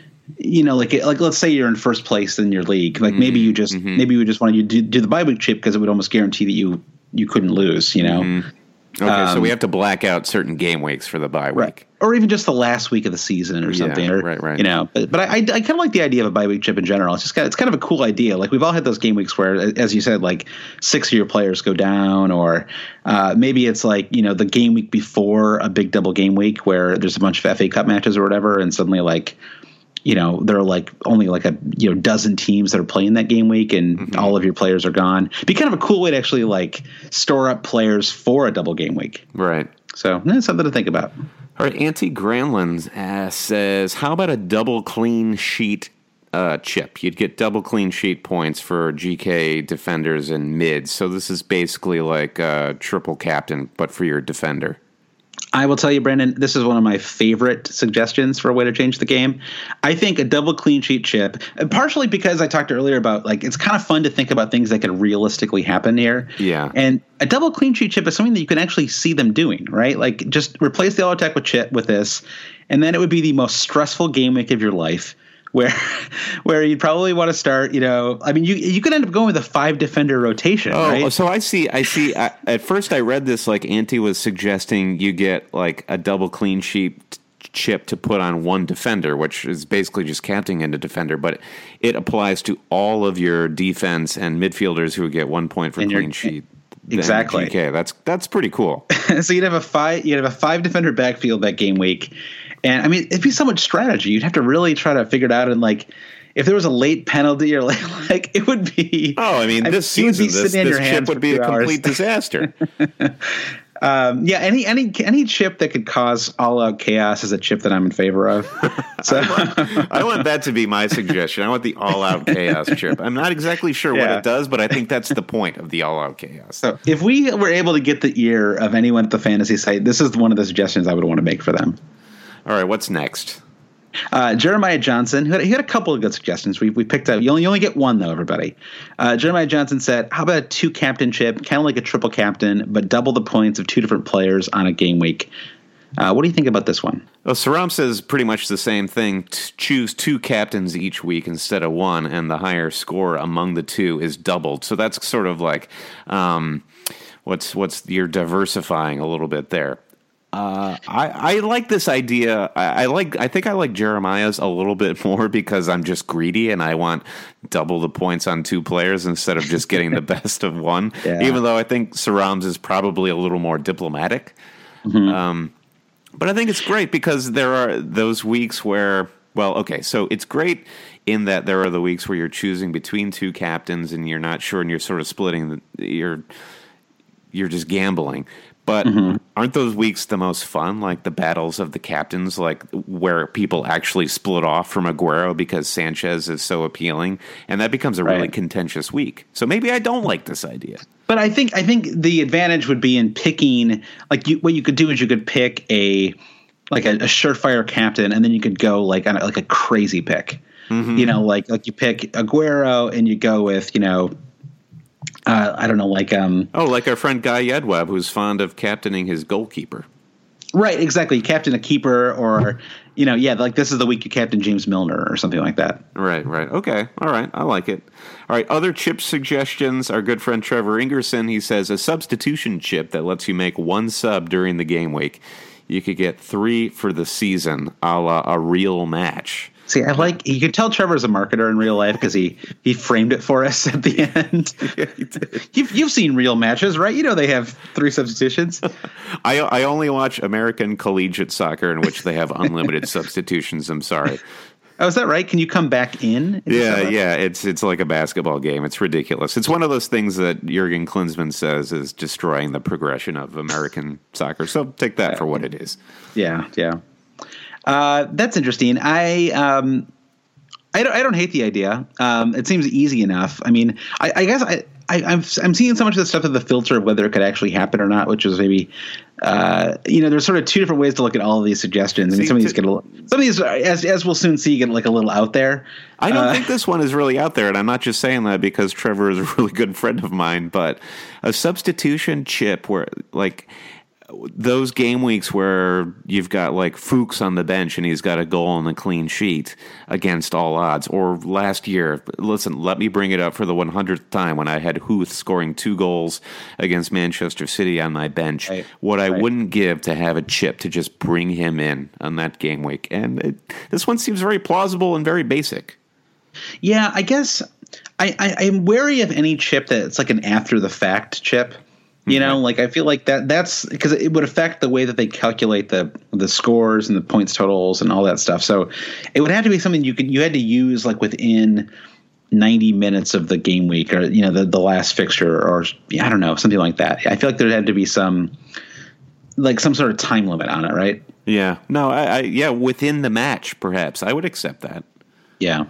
You know, like like let's say you're in first place in your league. Like maybe you just mm-hmm. maybe you just wanted you to do, do the bye week chip because it would almost guarantee that you you couldn't lose. You know. Mm-hmm. Okay, um, so we have to black out certain game weeks for the bye week, right. or even just the last week of the season or something. Yeah, or, right, right. You know, but but I I, I kind of like the idea of a bye week chip in general. It's just kind of, it's kind of a cool idea. Like we've all had those game weeks where, as you said, like six of your players go down, or uh, maybe it's like you know the game week before a big double game week where there's a bunch of F A Cup matches or whatever, and suddenly like. You know, there are like only like a you know dozen teams that are playing that game week, and mm-hmm. all of your players are gone. It'd be kind of a cool way to actually like store up players for a double game week. Right. So that's something to think about. All right. Auntie Granlund uh, says, "How about a double clean sheet uh, chip? You'd get double clean sheet points for G K defenders and mids. So this is basically like a triple captain, but for your defender." I will tell you, Brandon, this is one of my favorite suggestions for a way to change the game. I think a double clean sheet chip, partially because I talked earlier about like it's kind of fun to think about things that could realistically happen here. Yeah. And a double clean sheet chip is something that you can actually see them doing, right? Like just replace the auto attack with chip with this, and then it would be the most stressful game week of your life. Where, where you'd probably want to start, you know. I mean, you you could end up going with a five defender rotation, oh, right? So I see, I see. I, at first, I read this like Auntie was suggesting you get like a double clean sheet chip to put on one defender, which is basically just captaining into defender, but it applies to all of your defense and midfielders who would get one point for and clean sheet. Exactly. Okay, that's that's pretty cool. So you'd have a five, you'd have a five defender backfield that game week. And I mean, it'd be so much strategy. You'd have to really try to figure it out. And like, if there was a late penalty or like, like it would be. Oh, I mean, this I mean, season, this, this chip would be a complete disaster. um, yeah, any any any chip that could cause all out chaos is a chip that I'm in favor of. So I, want, I want that to be my suggestion. I want the all out chaos chip. I'm not exactly sure yeah. what it does, but I think that's the point of the all out chaos. So if we were able to get the ear of anyone at the fantasy site, this is one of the suggestions I would want to make for them. All right, what's next? Uh, Jeremiah Johnson, who had, he had a couple of good suggestions. We we picked up. You only you only get one though, everybody. Uh, Jeremiah Johnson said, "How about a two captain chip, kind of like a triple captain, but double the points of two different players on a game week?" Uh, what do you think about this one? Well, Saram says pretty much the same thing. T- choose two captains each week instead of one, and the higher score among the two is doubled. So that's sort of like um, what's what's you're diversifying a little bit there. Uh, I, I like this idea. I, I like. I think I like Jeremiah's a little bit more because I'm just greedy and I want double the points on two players instead of just getting the best of one. Yeah. Even though I think Saram's is probably a little more diplomatic. Mm-hmm. Um, but I think it's great because there are those weeks where, well, okay, so it's great in that there are the weeks where you're choosing between two captains and you're not sure and you're sort of splitting. The, you're you're just gambling. But mm-hmm. aren't those weeks the most fun, like the battles of the captains, like where people actually split off from Aguero because Sanchez is so appealing, and that becomes a right. really contentious week. So maybe I don't like this idea. But I think I think the advantage would be in picking, like you, what you could do is you could pick a like a, a surefire captain, and then you could go like on a, like a crazy pick. Mm-hmm. You know, like like you pick Aguero and you go with you know. Uh, I don't know, like um, oh, like our friend Guy Yedwab, who's fond of captaining his goalkeeper. Right, exactly. Captain a keeper, or you know, yeah, like this is the week you captain James Milner or something like that. Right, right. Okay, all right, I like it. All right, other chip suggestions. Our good friend Trevor Ingerson, he says a substitution chip that lets you make one sub during the game week. You could get three for the season, a la a real match. See, I like you can tell Trevor's a marketer in real life because he, he framed it for us at the end. Yeah, he did. You've you've seen real matches, right? You know they have three substitutions. I I only watch American collegiate soccer in which they have unlimited substitutions. I'm sorry. Oh, is that right? Can you come back in? Yeah, yeah. It's it's like a basketball game. It's ridiculous. It's one of those things that Jurgen Klinsmann says is destroying the progression of American soccer. So take that for what it is. Yeah, yeah. Uh, that's interesting. I um, I don't I don't hate the idea. Um, it seems easy enough. I mean, I, I guess I, I I'm I'm seeing so much of the stuff of the filter of whether it could actually happen or not, which is maybe uh, you know, there's sort of two different ways to look at all of these suggestions. I mean, see, some of these get a little, some of these, as as we'll soon see, get like a little out there. I don't uh, think this one is really out there, and I'm not just saying that because Trevor is a really good friend of mine. But a substitution chip where like. Those game weeks where you've got like Fuchs on the bench and he's got a goal and a clean sheet against all odds. Or last year, listen, let me bring it up for the one hundredth time when I had Huth scoring two goals against Manchester City on my bench. Right. What I right. wouldn't give to have a chip to just bring him in on that game week. And it, this one seems very plausible and very basic. Yeah, I guess I, I, I'm wary of any chip that's like an after the fact chip. You know, like I feel like that that's because it would affect the way that they calculate the the scores and the points totals and all that stuff. So it would have to be something you could you had to use like within ninety minutes of the game week or, you know, the, the last fixture or I don't know, something like that. I feel like there had to be some like some sort of time limit on it. Right. Yeah. No, I, I yeah. Within the match, perhaps I would accept that. Yeah.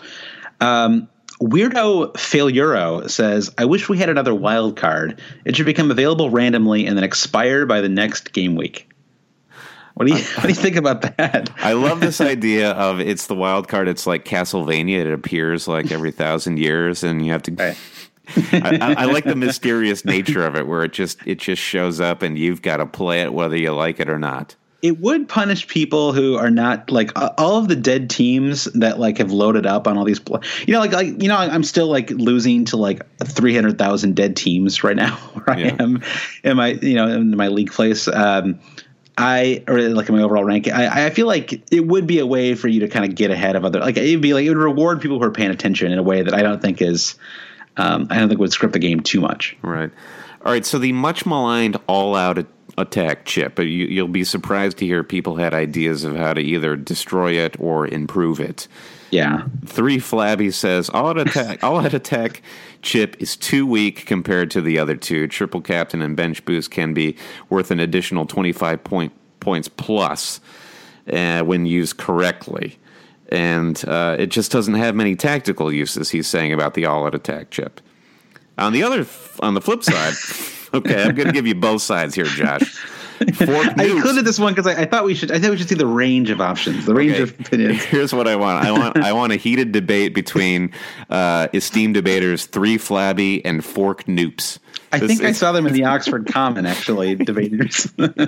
Um, Weirdo Failuro says, I wish we had another wild card. It should become available randomly and then expire by the next game week. What do you what do you think about that? I love this idea of it's the wild card. It's like Castlevania. It appears like every thousand years, and you have to. Right. I, I, I like the mysterious nature of it, where it just it just shows up, and you've got to play it whether you like it or not. It would punish people who are not like uh, all of the dead teams that like have loaded up on all these, pl- you know, like, like, you know, I'm still like losing to like three hundred thousand dead teams right now where yeah. I am in my, you know, in my league place. Um, I, or like in my overall ranking, I, I feel like it would be a way for you to kind of get ahead of other, like it'd be like, it would reward people who are paying attention in a way that I don't think is, um, I don't think would script the game too much. Right. All right. So the much maligned all out attack chip. You, you'll be surprised to hear people had ideas of how to either destroy it or improve it. Yeah. Three Flabby says all out attack all out attack chip is too weak compared to the other two. Triple captain and bench boost can be worth an additional twenty-five point points plus uh, when used correctly. And uh, it just doesn't have many tactical uses, he's saying about the all out attack chip. On the other on the flip side, okay, I'm going to give you both sides here, Josh. Fork I included this one because I, I thought we should. I think we should see the range of options, the range okay. of opinions. Here's what I want. I want. I want a heated debate between uh, esteemed debaters Three Flabby and Fork Noops. I this, think I saw them in the Oxford Common, actually, debaters.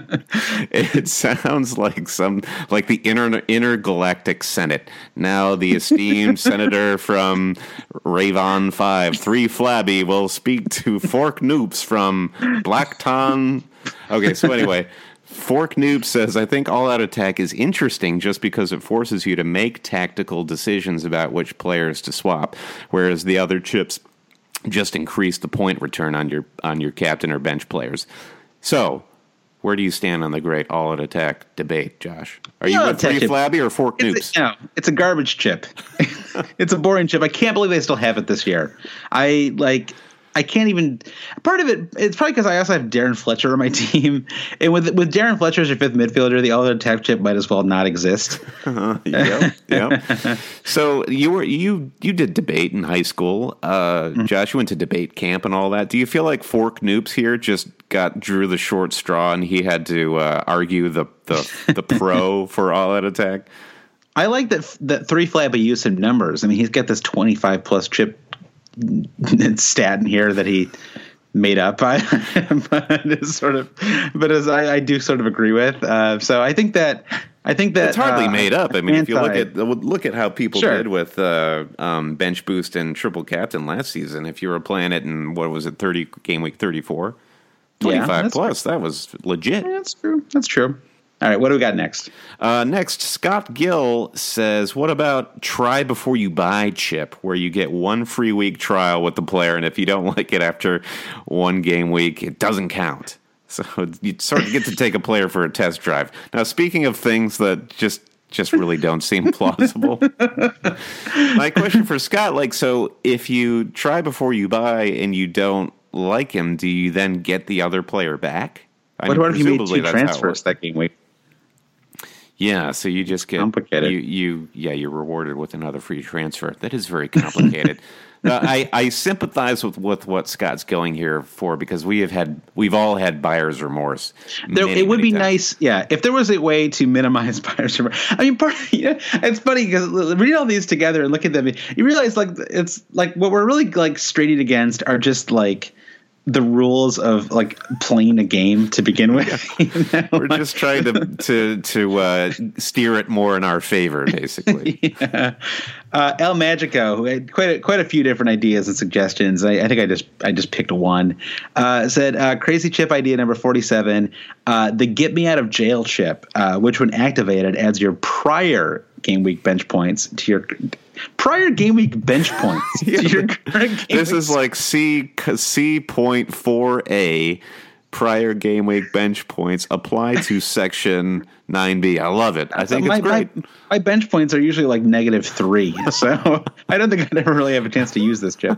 It sounds like some like the inter, intergalactic Senate. Now, the esteemed senator from Ravon Five, Three Flabby, will speak to Fork Noops from Blackton. Okay, so anyway, Fork Noob says, I think All Out Attack is interesting just because it forces you to make tactical decisions about which players to swap, whereas the other chips just increase the point return on your on your captain or bench players. So, where do you stand on the great All Out Attack debate, Josh? Are you Yeah, with Free chip. Flabby or Fork Noobs? It's a, no, it's a garbage chip. It's a boring chip. I can't believe they still have it this year. I like. I can't even. Part of it, it's probably because I also have Darren Fletcher on my team, and with with Darren Fletcher as your fifth midfielder, the all attack chip might as well not exist. Uh-huh. Yep, yep. So you were you you did debate in high school, uh, mm-hmm. Josh. You went to debate camp and all that. Do you feel like Fork Noops here just got drew the short straw and he had to uh, argue the the the pro for All Out Attack? I like that that Three Flabby used some numbers. I mean, he's got this twenty-five plus chip stat in here that he made up. I, but it's sort of, but as I, I do sort of agree with. Uh, so I think that I think that it's hardly uh, made up. I mean, anti- if you look at look at how people Sure. did with uh, um, bench boost and triple captain last season. If you were playing it in what was it, thirty game week thirty four, twenty five yeah, plus, that was legit. Yeah, that's true. That's true. All right, what do we got next? Uh, next, Scott Gill says, what about try before you buy chip, where you get one free week trial with the player, and if you don't like it after one game week, it doesn't count. So you sort of get to take a player for a test drive. Now, speaking of things that just just really don't seem plausible, my question for Scott, like, so if you try before you buy and you don't like him, do you then get the other player back? I What mean, about if you made presumably two that's how it transfers works. that game week? Yeah, so you just get Complicated. You, you, yeah, you're rewarded with another free transfer. That is very complicated. uh, I, I sympathize with, with what Scott's going here for because we have had, we've all had buyer's remorse. There, many, it would many be times. nice, yeah, if there was a way to minimize buyer's remorse. I mean, part of, yeah, it's funny because reading all these together and look at them, you realize like it's like what we're really like straining against are just like the rules of like playing a game to begin with. You know? We're just trying to to to uh, steer it more in our favor, basically. yeah. uh, El Magico, who had quite a, quite a few different ideas and suggestions. I, I think I just I just picked one. Uh, said uh, crazy chip idea number forty-seven. Uh, the get me out of jail chip, uh, which when activated adds your prior game week bench points to your prior game week bench points. Yeah, to your current game this week is like C C point four A. Prior game week bench points apply to section nine B. I love it. I think my, it's great. My, my bench points are usually like negative three, so I don't think I'd ever really have a chance to use this chip.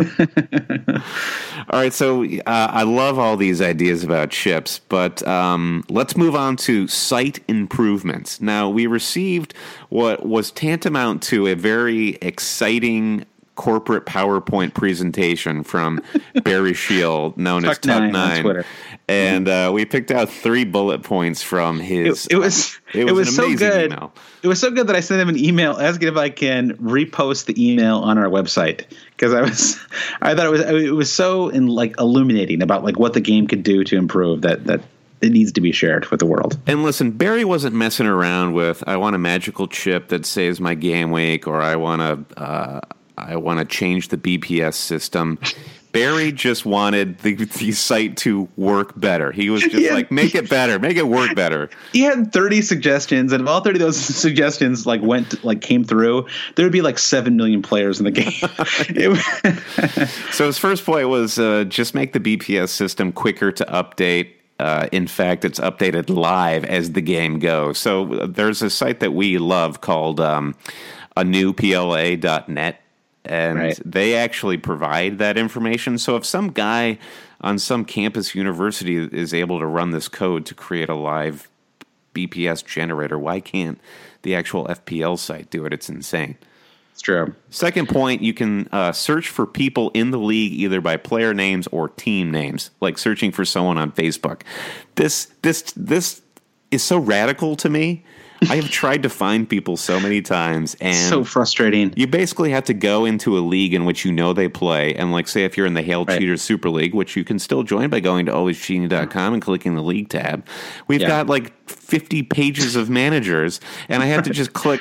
All right, so uh, I love all these ideas about chips, but um, let's move on to site improvements. Now, we received what was tantamount to a very exciting corporate PowerPoint presentation from Barry Shield, known as Tuck Nine Tuck on Nine, Twitter. and uh, we picked out three bullet points from his. It, it was it was, it was an so amazing good. email. It was so good that I sent him an email asking if I can repost the email on our website because I was I thought it was it was so in like illuminating about like what the game could do to improve that that it needs to be shared with the world. And listen, Barry wasn't messing around with I want a magical chip that saves my game week, or I want to. Uh, I want to change the B P S system. Barry just wanted the, the site to work better. He was just Yeah. like, make it better, make it work better. He had thirty suggestions, and if all thirty of those suggestions like went like came through, there would be like seven million players in the game. It- So his first point was uh, just make the B P S system quicker to update. Uh, in fact, it's updated live as the game goes. So uh, there's a site that we love called um, a new P L A dot net. And Right. they actually provide that information. So if some guy on some campus university is able to run this code to create a live B P S generator, why can't the actual F P L site do it? It's insane. it's true. Second point, you can uh, search for people in the league either by player names or team names, like searching for someone on Facebook. This this this is so radical to me. I have tried to find people so many times, and So frustrating. you basically have to go into a league in which you know they play, and like say if you're in the Hail Right. Cheaters Super League, which you can still join by going to always cheating dot com and clicking the league tab, we've Yeah. got like fifty pages of managers, and I have to just click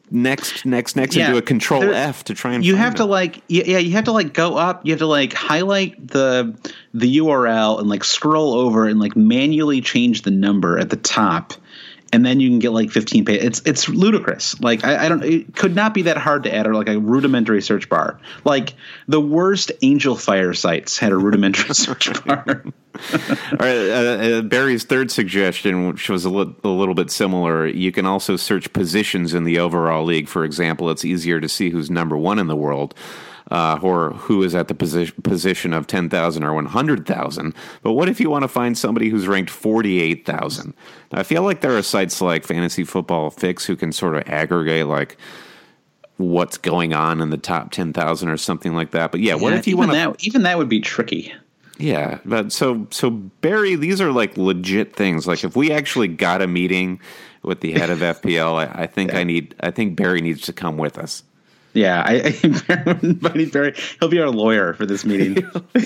next, next, next, Yeah. and do a control There- F to try and You find have to it. like yeah, yeah you have to like go up. You have to like highlight the the U R L and like scroll over and like manually change the number at the top. And then you can get like fifteen pages. It's it's ludicrous. Like I, I don't. It could not be that hard to add, or like a rudimentary search bar. Like the worst Angel Fire sites had a rudimentary search bar. All right, uh, uh, Barry's third suggestion, which was a, li- a little bit similar, you can also search positions in the overall league. For example, it's easier to see who's number one in the world. Uh, or who is at the posi- position of ten thousand or one hundred thousand. But what if you want to find somebody who's ranked forty-eight thousand? I feel like there are sites like Fantasy Football Fix who can sort of aggregate like what's going on in the top ten thousand or something like that. But yeah, what Yeah, if you even want to... that? Even that would be tricky. Yeah, but so so Barry, these are like legit things. Like if we actually got a meeting with the head of F P L, I, I think Yeah. I need I think Barry needs to come with us. Yeah, I, I invited Barry. He'll be our lawyer for this meeting.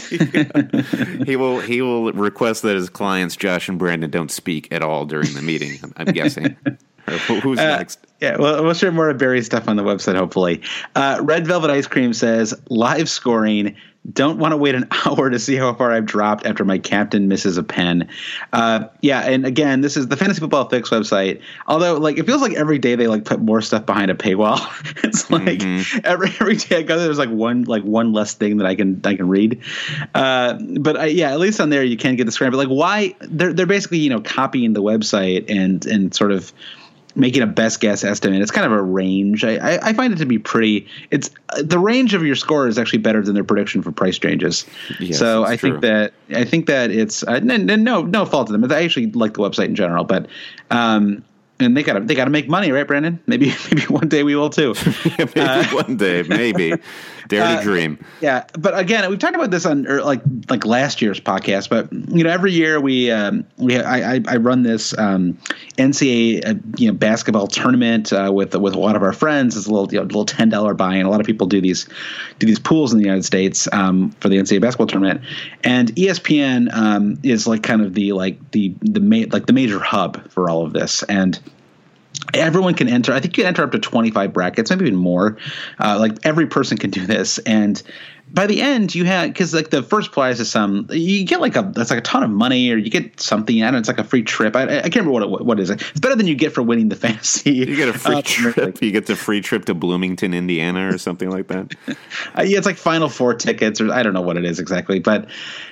He will he will request that his clients Josh and Brandon don't speak at all during the meeting. I'm, I'm guessing. Or who- Who's Uh, next? Yeah, well, we'll share more of Barry's stuff on the website, hopefully. Uh, Red Velvet Ice Cream says, live scoring. Don't want to wait an hour to see how far I've dropped after my captain misses a pen. Uh, yeah, and again, this is the Fantasy Football Fix website. Although, like, it feels like every day they like put more stuff behind a paywall. It's like Mm-hmm. every every day I go there, there's like one like one less thing that I can I can read. Uh, but I, yeah, at least on there you can get the screen. But like, why they're they're basically you know copying the website and and sort of making a best guess estimate. It's kind of a range. I, I, I find it to be pretty. It's uh, the range of your score is actually better than their prediction for price changes. Yes, so that's I true. think that I think that it's uh, no no no fault to them. I actually like the website in general, but um, and they got to they got to make money, right, Brandon? Maybe maybe one day we will too. Maybe uh, one day, maybe. Dare to uh, dream. Yeah, but again, we've talked about this on er, like like last year's podcast. But you know, every year we um, we I, I, I run this um, N C double A uh, you know basketball tournament uh, with with a lot of our friends. It's a little you know, little ten dollar buy-in. A lot of people do these do these pools in the United States um, for the N C double A basketball tournament. And E S P N um, is like kind of the like the the ma- like the major hub for all of this. And everyone can enter. I think you can enter up to twenty-five brackets, maybe even more. Uh, like every person can do this, and by the end, you have because like the first prize is some you get like a that's like a ton of money, or you get something. I don't know. It's like a free trip. I, I can't remember what it, what it is. It's better than you get for winning the fantasy. You get a free uh, trip. You get the free trip to Bloomington, Indiana, or something like that. Uh, yeah, it's like Final Four tickets, or I don't know what it is exactly, but.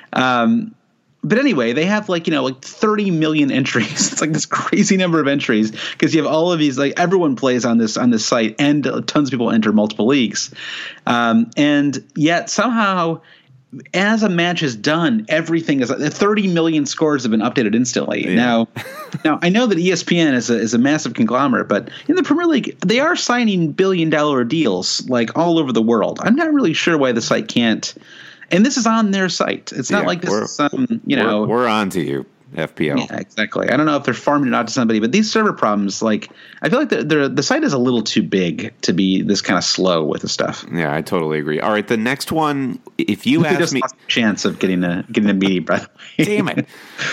Um, But anyway, they have like, you know, like thirty million entries. It's like this crazy number of entries because you have all of these, like everyone plays on this on this site and tons of people enter multiple leagues. Um, and yet somehow as a match is done, everything is thirty million scores have been updated instantly. Yeah. Now, now I know that E S P N is a, is a massive conglomerate, but in the Premier League, they are signing billion dollar deals like all over the world. I'm not really sure why the site can't. And this is on their site. It's not Yeah, like this we're- is some, you know. We're, we're on to you, F P L. Yeah, exactly. I don't know if they're farming it out to somebody, but these server problems, like, I feel like the the, the site is a little too big to be this kind of slow with the stuff. Yeah, I totally agree. All right, the next one, if you We ask just me... lost a chance of getting a getting a meeting, by the way. Damn it.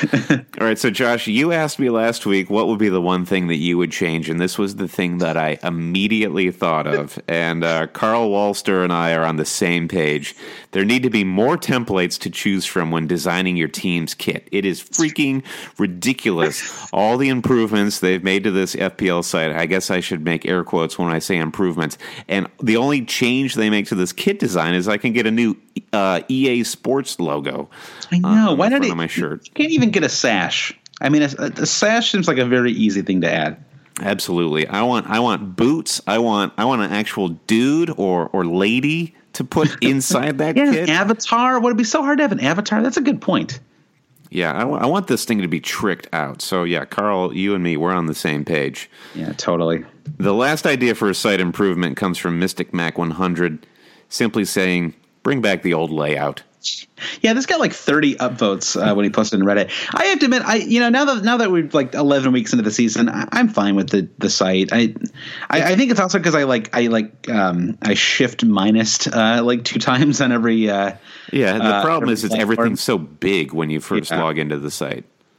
All right, so Josh, you asked me last week what would be the one thing that you would change, and this was the thing that I immediately thought of. And uh, Carl Walster and I are on the same page. There need to be more templates to choose from when designing your team's kit. It is freaking ridiculous. All the improvements they've made to this F P L site, I guess I should make air quotes when I say improvements. And the only change they make to this kit design is I can get a new uh, E A Sports logo. I know. on Why the not? front It, of my shirt. You can't even get a sash. I mean, a, a sash seems like a very easy thing to add. Absolutely. I want I want boots. I want I want an actual dude or or lady to put inside that Yeah, kit. an avatar. Would it be so hard to have an avatar? That's a good point. Yeah, I, wa- I want this thing to be tricked out. So yeah, Carl, you and me, we're on the same page. Yeah, totally. The last idea for a site improvement comes from Mystic Mac one hundred, simply saying, bring back the old layout. Yeah, this got like thirty upvotes uh, when he posted in Reddit. I have to admit, I you know now that now that we're like eleven weeks into the season, I, I'm fine with the, the site. I I, I think it's also because I like I like um, I shift minus uh, like two times on every. Uh, Yeah, the uh, problem every is it's platform. everything's so big when you first Yeah. log into the site.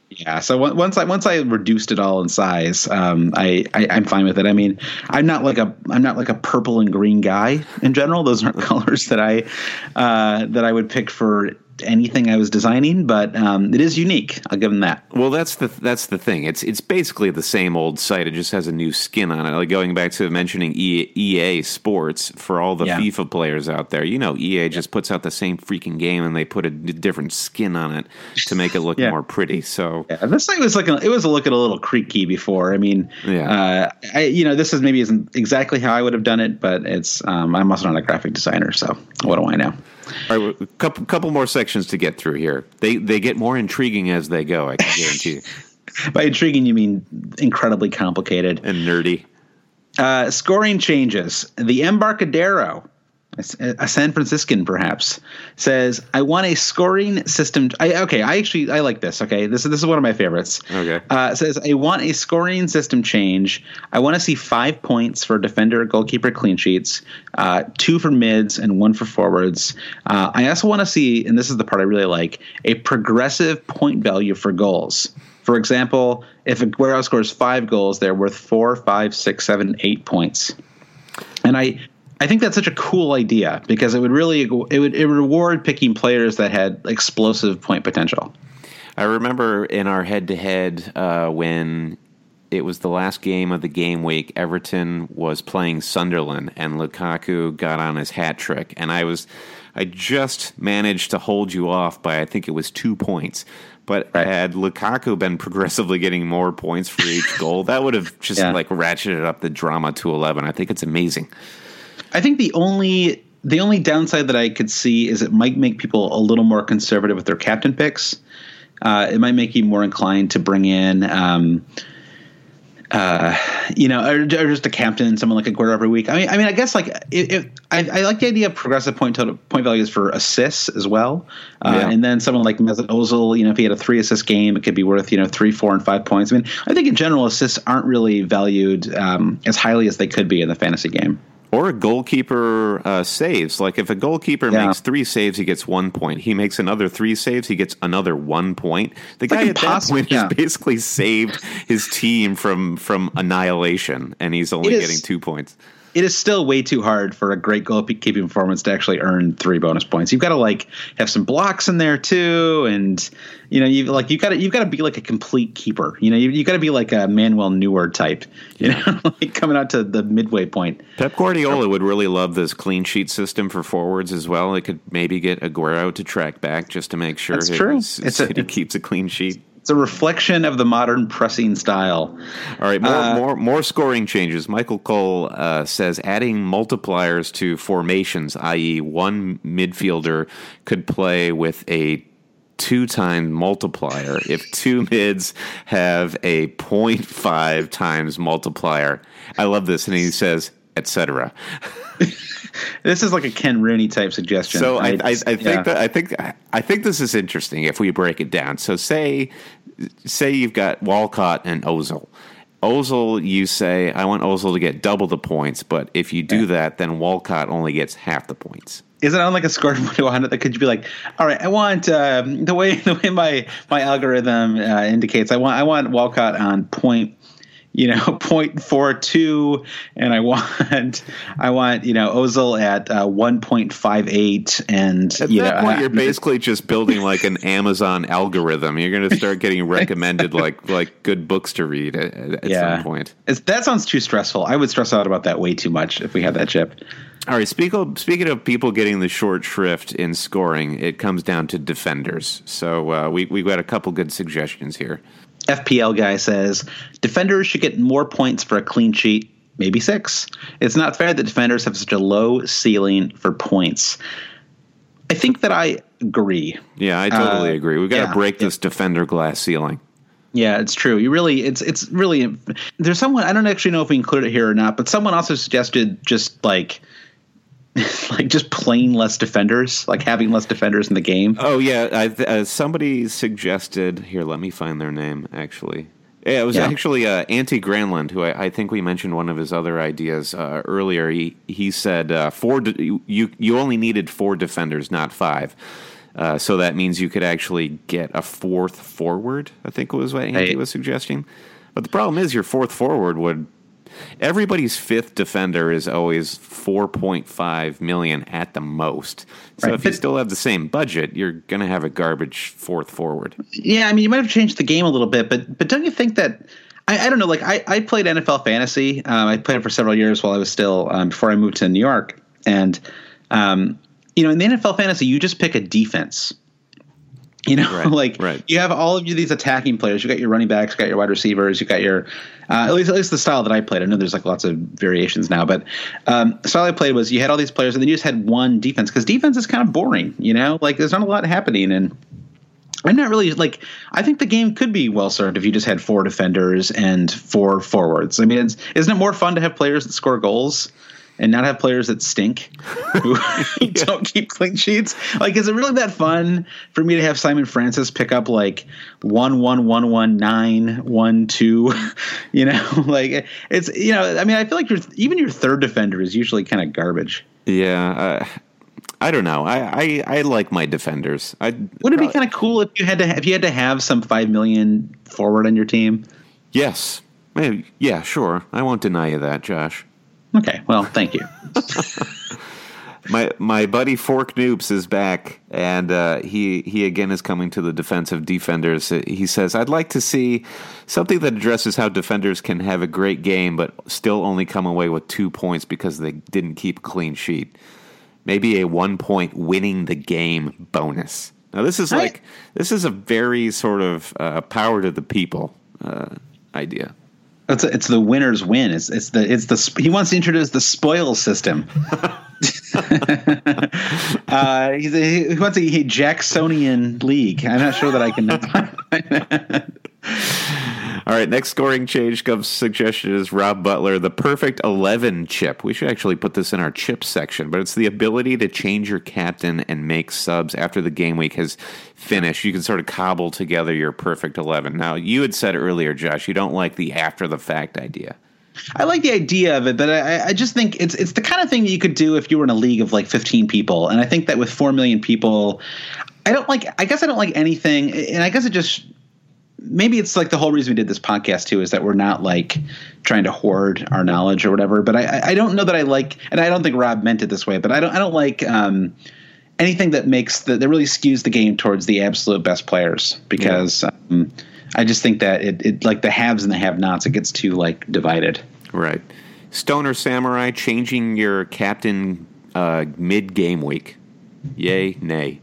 Yeah, so on- once I once I reduced it all in size, um, I, I I'm fine with it. I mean, I'm not like a I'm not like a purple and green guy in general. Those aren't colors that I uh, that I would pick for anything I was designing, but um, it is unique. I'll give them that. Well, that's the that's the thing. It's it's basically the same old site. It just has a new skin on it. Like going back to mentioning E- EA Sports for all the Yeah. FIFA players out there. You know, E A just puts out the same freaking game and they put a d- different skin on it to make it look Yeah. more pretty. So Yeah, this site was like a, it was looking a little creaky before. I mean, Yeah. uh, I you know this is maybe isn't exactly how I would have done it, but it's um, I'm also not a graphic designer, so what do I know? All right, a couple couple more sections to get through here. They they get more intriguing as they go. I can guarantee you. By intriguing, you mean incredibly complicated. And nerdy. Uh, scoring changes. The Embarcadero, a a San Franciscan perhaps, says, "I want a scoring system." I, okay, I actually I like this. Okay, this is this is one of my favorites. Okay. Uh, it says, "I want a scoring system change. I want to see five points for defender, goalkeeper, clean sheets, uh, two for mids, and one for forwards. Uh, I also want to see, and this is the part I really like, a progressive point value for goals." For example, if Aguero scores five goals, they're worth four, five, six, seven, eight points. And I, I think that's such a cool idea because it would really it would it would reward picking players that had explosive point potential. I remember in our head-to-head uh, when it was the last game of the game week, Everton was playing Sunderland, and Lukaku got on his hat trick, and I was, I just managed to hold you off by I think it was two points. But Right. had Lukaku been progressively getting more points for each goal, that would have just Yeah. like ratcheted up the drama to eleven. I think it's amazing. I think the only the only downside that I could see is it might make people a little more conservative with their captain picks. Uh, it might make you more inclined to bring in, um, uh, you know, or, or just a captain, someone like Aguero every week. I mean, I mean, I guess like it, it, I, I like the idea of progressive point total point values for assists as well, uh, Yeah. and then someone like Mesut Ozil, you know, if he had a three assist game, it could be worth you know three, four, and five points. I mean, I think in general assists aren't really valued um, as highly as they could be in the fantasy game. Or a goalkeeper uh, saves. Like if a goalkeeper Yeah. makes three saves, he gets one point. He makes another three saves, he gets another one point. The guy like at that impossible, point yeah. has basically saved his team from from annihilation, and he's only It is- getting two points. It is still way too hard for a great goalkeeping performance to actually earn three bonus points. You've got to like have some blocks in there too, and you know, you like you've got to you've got to be like a complete keeper. You know, you you got to be like a Manuel Neuer type. You know, like coming out to the midway point. Pep Guardiola would really love this clean sheet system for forwards as well. It could maybe get Aguero to track back just to make sure That's his, true. his It's a- City keeps a clean sheet. It's a reflection of the modern pressing style. All right, more Uh, more more scoring changes. Michael Cole uh, says adding multipliers to formations, that is, one midfielder could play with a two-time multiplier if two mids have a zero point five times multiplier. I love this, and he says, et cetera. This is like a Ken Rooney type suggestion. So I, I, I think yeah. that I think I think this is interesting if we break it down. So say say you've got Walcott and Ozil. Ozil, you say I want Ozil to get double the points, but if you do that, then Walcott only gets half the points. Is it on like a score of one to one hundred? That could you be like, all right, I want um, the way the way my my algorithm uh, indicates. I want I want Walcott on point, you know, point four two, and I want I want you know Ozil at uh, one point five eight, and At you that know, point, uh, you're basically just building like an Amazon algorithm. You're going to start getting recommended like like good books to read at, at yeah. some point. It's, that sounds too stressful. I would stress out about that way too much if we had that chip. All right, speak of, speaking of people getting the short shrift in scoring, it comes down to defenders. So uh, we we got a couple good suggestions here. F P L guy says defenders should get more points for a clean sheet, maybe six. It's not fair that defenders have such a low ceiling for points. I think that I agree. Yeah, I totally Uh, agree. We've got to yeah, break yeah. this defender glass ceiling. Yeah, it's true. You really, it's it's really. There's someone I don't actually know if we included it here or not, but someone also suggested just like. like just playing less defenders, like having less defenders in the game. Oh yeah, I, uh, somebody suggested. Here, let me find their name. Actually, yeah, it was Yeah. actually uh, Antti Granlund, who I, I think we mentioned one of his other ideas uh, earlier. He he said uh, four. De- you you only needed four defenders, not five. Uh, so that means you could actually get a fourth forward, I think was what Andy right. was suggesting. But the problem is your fourth forward would... Everybody's fifth defender is always four point five million dollars at the most. So right. if you still have the same budget, you're going to have a garbage fourth forward. Yeah, I mean, you might have changed the game a little bit, but but don't you think that... I, I don't know, like I, I played N F L Fantasy. Um, I played it for several years while I was still... Um, before I moved to New York. And, um, you know, in the N F L Fantasy, you just pick a defense. You know, right, like right. you have all of you these attacking players. You got your running backs, you got your wide receivers, you got your uh, at least at least the style that I played. I know there's like lots of variations now, but um, the style I played was you had all these players and then you just had one defense because defense is kind of boring. You know, like there's not a lot happening, and I'm not really like I think the game could be well served if you just had four defenders and four forwards. I mean, it's, isn't it more fun to have players that score goals? And not have players that stink who yeah. don't keep clean sheets? Like, is it really that fun for me to have Simon Francis pick up like one, one, one, one, nine, one, two? You know, like it's you know, I mean, I feel like your even your third defender is usually kind of garbage. Yeah, uh, I don't know. I, I, I like my defenders. I would it be kind of cool if you had to have, if you had to have some five million forward on your team? Yes, maybe, yeah, sure. I won't deny you that, Josh. Okay, well, thank you. my my buddy Fork Noops is back, and uh, he he again is coming to the defense of defenders. He says, "I'd like to see something that addresses how defenders can have a great game, but still only come away with two points because they didn't keep a clean sheet. Maybe a one point winning the game bonus." Now, this is like I, this is a very sort of uh, power to the people uh, idea. It's a, it's the winner's win. It's it's the it's the he wants to introduce the spoil system. uh, he's a, he wants a, a Jacksonian league. I'm not sure that I can. All right, next scoring change comes suggestion is Rob Butler, the perfect eleven chip. We should actually put this in our chip section, but it's the ability to change your captain and make subs after the game week has finished. You can sort of cobble together your perfect eleven. Now, you had said earlier, Josh, you don't like the after-the-fact idea. I like the idea of it, but I, I just think it's it's the kind of thing that you could do if you were in a league of like fifteen people. And I think that with four million people, I don't like – I guess I don't like anything. And I guess it just – maybe it's like the whole reason we did this podcast too is that we're not like trying to hoard our knowledge or whatever. But I, I don't know that I like, and I don't think Rob meant it this way, but I don't, I don't like um, anything that makes the, that really skews the game towards the absolute best players because yeah. um, I just think that it, it like the haves and the have-nots, it gets too like divided. Right. Stoner Samurai changing your captain uh, mid game week. Yay, nay.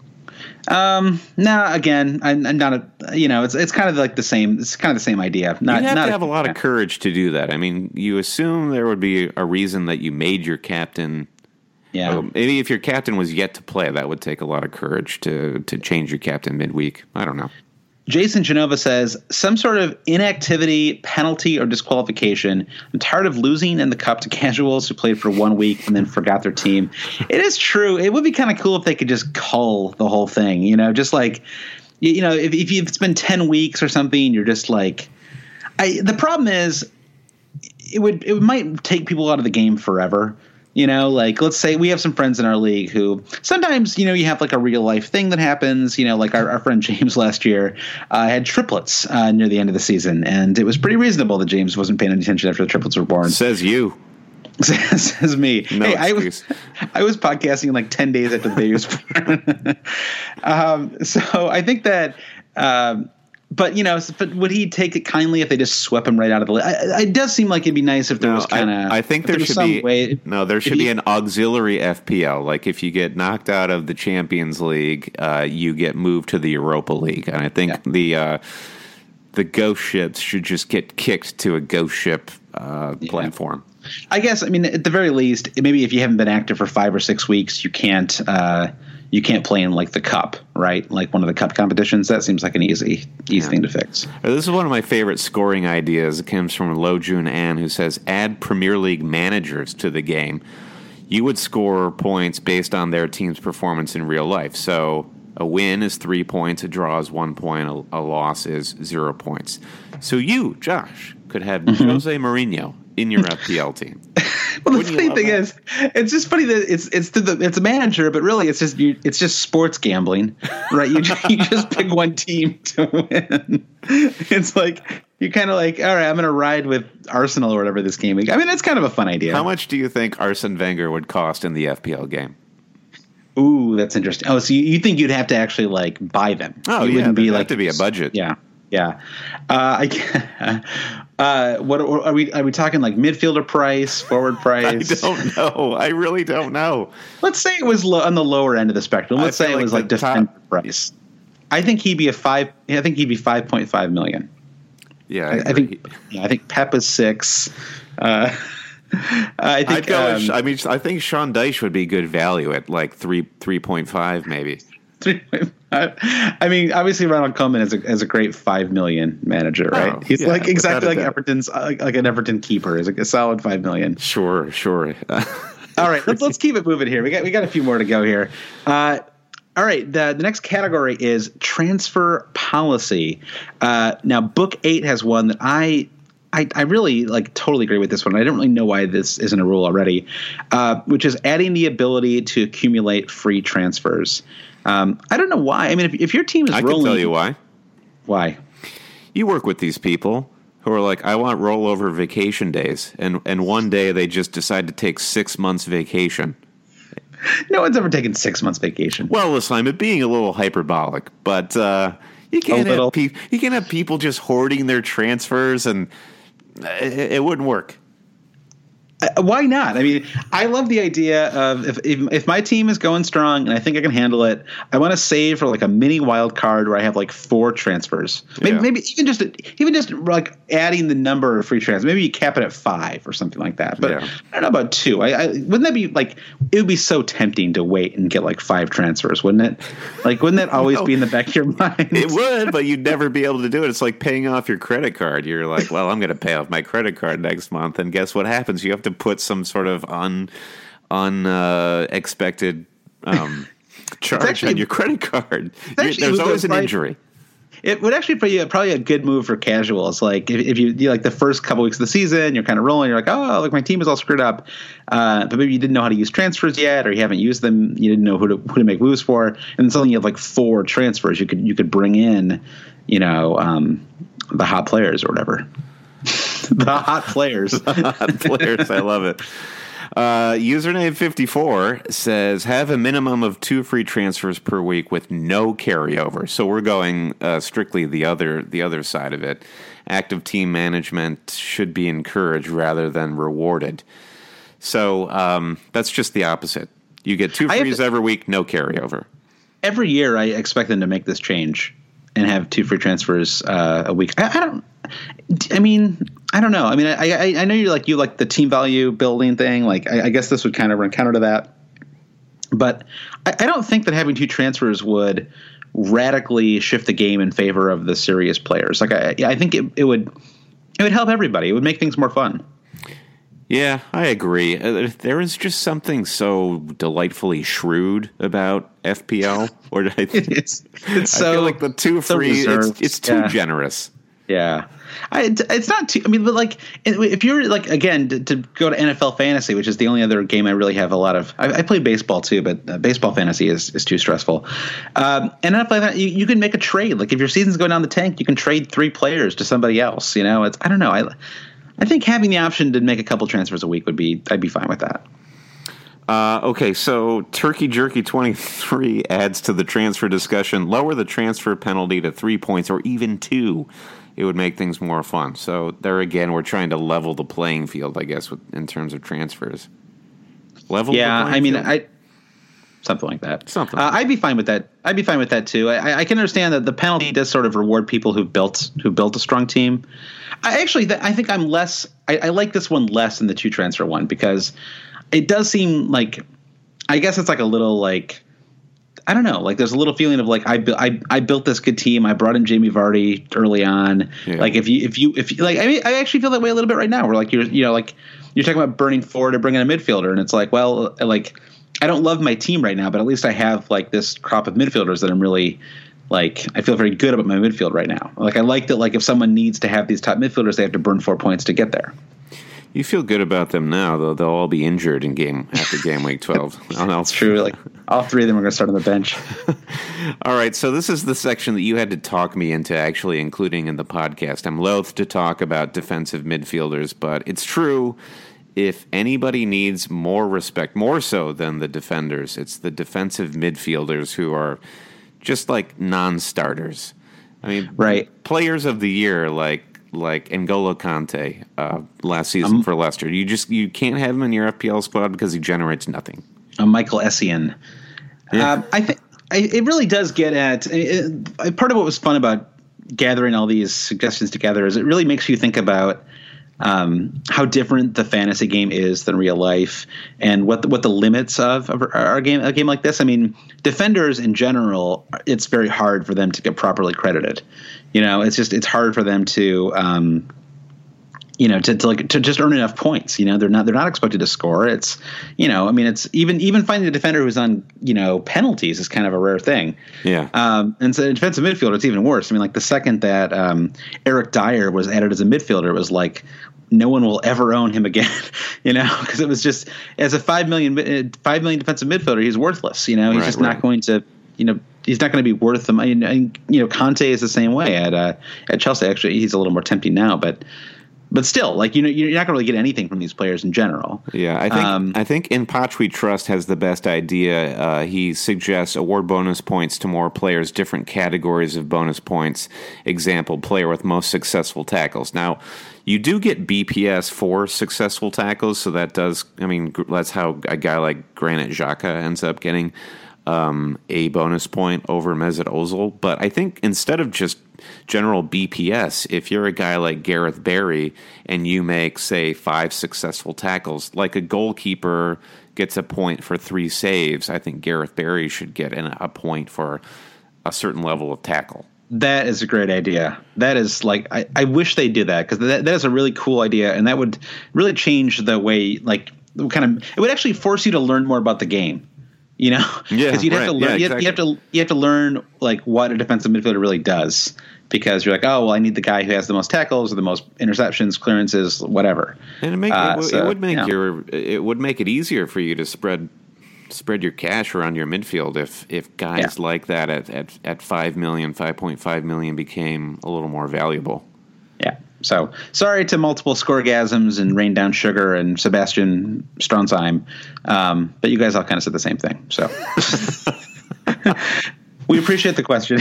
Um, no, nah, again, I'm, I'm not a, you know, it's, it's kind of like the same, it's kind of the same idea. Not, you have not to have a, a lot of courage to do that. I mean, you assume there would be a reason that you made your captain. Yeah. Or maybe if your captain was yet to play, that would take a lot of courage to, to change your captain midweek. I don't know. Jason Genova says, some sort of inactivity, penalty, or disqualification. I'm tired of losing in the cup to casuals who played for one week and then forgot their team. It is true. It would be kind of cool if they could just cull the whole thing, you know, just like, you, you know, if, if it's been ten weeks or something, you're just like, I, the problem is it would, it might take people out of the game forever. You know, like let's say we have some friends in our league who sometimes, you know, you have like a real life thing that happens, you know, like our, our friend James last year uh, had triplets uh, near the end of the season. And it was pretty reasonable that James wasn't paying any attention after the triplets were born. Says you. Says me. No hey, excuse. I was, I was podcasting like ten days after the baby was born. um, so I think that um, – But, you know, but would he take it kindly if they just swept him right out of the league? It does seem like it'd be nice if there no, was kind of. I, I think there should be. Way, no, there should be he, an auxiliary F P L. Like if you get knocked out of the Champions League, uh, you get moved to the Europa League. And I think yeah. the uh, the ghost ships should just get kicked to a ghost ship uh, yeah. platform. I guess, I mean, at the very least, maybe if you haven't been active for five or six weeks, you can't. Uh, You can't play in like the cup, right? Like one of the cup competitions. That seems like an easy, easy yeah. thing to fix. This is one of my favorite scoring ideas. It comes from Lo Jun An, who says, add Premier League managers to the game. You would score points based on their team's performance in real life. So a win is three points, a draw is one point, a, a loss is zero points. So you, Josh, could have mm-hmm. Jose Mourinho in your F P L team. Well, the funny thing that? is, it's just funny that it's it's to the it's a manager, but really it's just you, it's just sports gambling, right? You just, you just pick one team to win. It's like you're kind of like, all right, I'm going to ride with Arsenal or whatever this game. I mean, that's kind of a fun idea. How much do you think Arsene Wenger would cost in the F P L game? Ooh, that's interesting. Oh, so you, you think you'd have to actually like buy them? Oh, you yeah, wouldn't be have like to be a budget. Yeah, yeah. Uh, I. Uh, what are we? Are we talking like midfielder price, forward price? I don't know. I really don't know. Let's say it was lo- on the lower end of the spectrum. Let's say it like was like defensive top price. I think he'd be a five. I think he'd be five point five million. Yeah, I, I, I think. Yeah, I think Pep is six. Uh, I think. Um, um, I mean, I think Sean Dyche would be good value at like three three point five, maybe. three point five. I mean, obviously, Ronald Koeman is a, is a great five million manager, right? Oh, He's yeah, like exactly like doubt. Everton's, like, like an Everton keeper. Is like a solid five million. Sure, sure. All right, let's let's keep it moving here. We got we got a few more to go here. Uh, all right, the the next category is transfer policy. Uh, now, Book Eight has one that I. I, I really like totally agree with this one. I don't really know why this isn't a rule already, uh, which is adding the ability to accumulate free transfers. Um, I don't know why. I mean, if, if your team is I rolling, can tell you why. Why? You work with these people who are like, I want rollover vacation days, and and one day they just decide to take six months vacation. No one's ever taken six months vacation. Well, listen, I'm being a little hyperbolic, but uh, you can't little. have pe- you can't have people just hoarding their transfers, and it, it wouldn't work. Uh, why not? I mean, I love the idea of if, if if my team is going strong and I think I can handle it, I want to save for like a mini wild card where I have like four transfers. Maybe, Yeah. maybe even just even just like adding the number of free transfers. Maybe you cap it at five or something like that. But Yeah. I don't know about two. I, I wouldn't that be like it would be so tempting to wait and get like five transfers, wouldn't it? Like wouldn't that always No. be in the back of your mind? It would, but you'd never be able to do it. It's like paying off your credit card. You're like, well, I'm going to pay off my credit card next month, and guess what happens? You have to put some sort of un unexpected uh, um, charge actually- on your credit card. actually- There's it always was an like- injury. It would actually be probably a good move for casuals. Like if, if you, you like the first couple weeks of the season, you're kind of rolling. You're like, oh, like my team is all screwed up, uh, but maybe you didn't know how to use transfers yet, or you haven't used them. You didn't know who to who to make moves for, and then suddenly you have like four transfers. You could you could bring in, you know, um, the hot players or whatever. The hot players. Hot players, I love it. Uh, username fifty-four says, have a minimum of two free transfers per week with no carryover. So we're going uh, strictly the other the other side of it. Active team management should be encouraged rather than rewarded. So um, that's just the opposite. You get two I have frees to- every week, no carryover. Every year, I expect them to make this change and have two free transfers uh, a week. I, I don't. I mean, I don't know. I mean, I, I I know you like you like the team value building thing. Like, I, I guess this would kind of run counter to that. But I, I don't think that having two transfers would radically shift the game in favor of the serious players. Like, I I think it, it would it would help everybody. It would make things more fun. Yeah, I agree. Uh, there is just something so delightfully shrewd about F P L. Or did I think, It's it's so I feel like the two so free, it's, reserved. it's too Yeah. generous. Yeah, I, it's not too. I mean, but like, if you're like again to, to go to N F L fantasy, which is the only other game I really have a lot of. I, I played baseball too, but uh, baseball fantasy is, is too stressful. Um, and N F L, you, you can make a trade. Like if your season's going down the tank, you can trade three players to somebody else. You know, it's I don't know. I I think having the option to make a couple transfers a week would be I'd be fine with that. Uh, okay, so Turkey Jerky twenty-three adds to the transfer discussion. Lower the transfer penalty to three points or even two. It would make things more fun. So there again, we're trying to level the playing field, I guess, with, in terms of transfers. Level. Yeah, the playing I mean, field? I something like that. Something. Uh, I'd be fine with that. I'd be fine with that too. I, I can understand that the penalty does sort of reward people who built who built a strong team. I actually, th- I think I'm less. I, I like this one less than the two transfer one because it does seem like. I guess it's like a little like. I don't know. Like, there's a little feeling of like I bu- I I built this good team. I brought in Jamie Vardy early on. Yeah. Like if you if you if you, like I mean I actually feel that way a little bit right now. Where like you're you know like you're talking about burning forward or bringing a midfielder, and it's like well like I don't love my team right now, but at least I have like this crop of midfielders that I'm really like. I feel very good about my midfield right now. Like I like that. Like if someone needs to have these top midfielders, they have to burn four points to get there. You feel good about them now, though. They'll all be injured in game after game week twelve. That's true. Like all three of them are going to start on the bench. All right, so this is the section that you had to talk me into actually including in the podcast. I'm loath to talk about defensive midfielders, but it's true. If anybody needs more respect, more so than the defenders, it's the defensive midfielders who are just like non-starters. I mean, right. Players of the year like like N'Golo Kante uh, last season um, for Leicester. You just you can't have him in your F P L squad because he generates nothing. Uh, Michael Essien. Yeah. Uh, I think it really does get at it, it, part of what was fun about gathering all these suggestions together is it really makes you think about um, how different the fantasy game is than real life, and what the, what the limits of, of our game a game like this. I mean, defenders in general, it's very hard for them to get properly credited. You know, it's just it's hard for them to. Um, You know, to, to like to just earn enough points. You know, they're not they're not expected to score. It's, you know, I mean, it's even even finding a defender who's on, you know, penalties is kind of a rare thing. Yeah. Um, and so in defensive midfielder, it's even worse. I mean, like the second that um, Eric Dyer was added as a midfielder, it was like no one will ever own him again. You know, because it was just as a five million five million defensive midfielder, he's worthless. You know, he's right, just right. not going to. You know, he's not going to be worth them. I mean, you know, Conte is the same way at uh, at Chelsea. Actually, he's a little more tempting now, but. But still, like, you know, you're not going to really get anything from these players in general. Yeah, I think um, I think In Poch We Trust has the best idea. Uh, he suggests award bonus points to more players, different categories of bonus points. Example, player with most successful tackles. Now, you do get B P S for successful tackles, so that does, I mean, that's how a guy like Granit Xhaka ends up getting um, a bonus point over Mesut Ozil. But I think instead of just general B P S, if you're a guy like Gareth Barry and you make, say, five successful tackles, like a goalkeeper gets a point for three saves, I think Gareth Barry should get an, a point for a certain level of tackle. That is a great idea. That is like, I, I wish they did that, because that, that is a really cool idea, and that would really change the way, like, kind of, it would actually force you to learn more about the game. You know, yeah, because you'd have right. to learn. Yeah, you, have, exactly. you have to you have to learn like what a defensive midfielder really does, because you're like, oh, well, I need the guy who has the most tackles or the most interceptions, clearances, whatever. And it, make, uh, it, w- so, it would make you know. your it would make it easier for you to spread spread your cash around your midfield if if guys Yeah. like that at at at five million, five point five million became a little more valuable. Yeah. So sorry to multiple scoregasms and Rain Down Sugar and Sebastian Stronsheim, um, but you guys all kind of said the same thing. So we appreciate the question.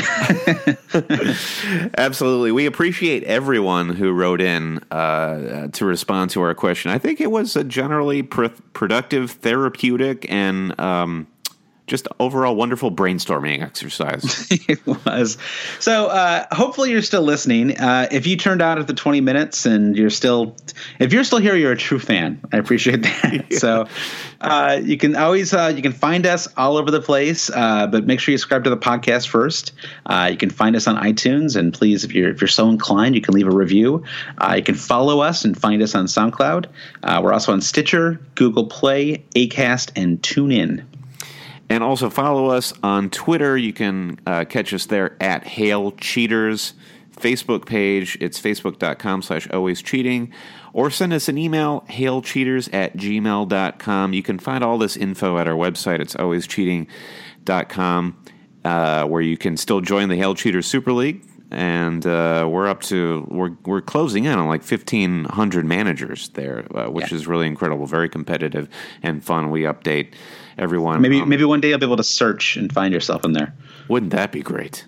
Absolutely. We appreciate everyone who wrote in uh, to respond to our question. I think it was a generally pr- productive, therapeutic, and um, just overall wonderful brainstorming exercise. It was. So uh, hopefully you're still listening. Uh, if you turned out at the twenty minutes and you're still, if you're still here, you're a true fan. I appreciate that. Yeah. So uh, you can always, uh, you can find us all over the place, uh, but make sure you subscribe to the podcast first. Uh, you can find us on iTunes, and please, if you're, if you're so inclined, you can leave a review. Uh, you can follow us and find us on SoundCloud. Uh, we're also on Stitcher, Google Play, Acast, and TuneIn. And also follow us on Twitter. You can uh, catch us there at Hail Cheaters. Facebook page, it's facebook.com slash always cheating. Or send us an email, hailcheaters at gmail dot com. You can find all this info at our website. It's always cheating dot com, uh, where you can still join the Hail Cheaters Super League. And uh, we're up to, we're we're closing in on like fifteen hundred managers there, uh, which yeah. is really incredible, very competitive and fun. We update everyone. Maybe um, maybe one day you'll be able to search and find yourself in there. Wouldn't that be great?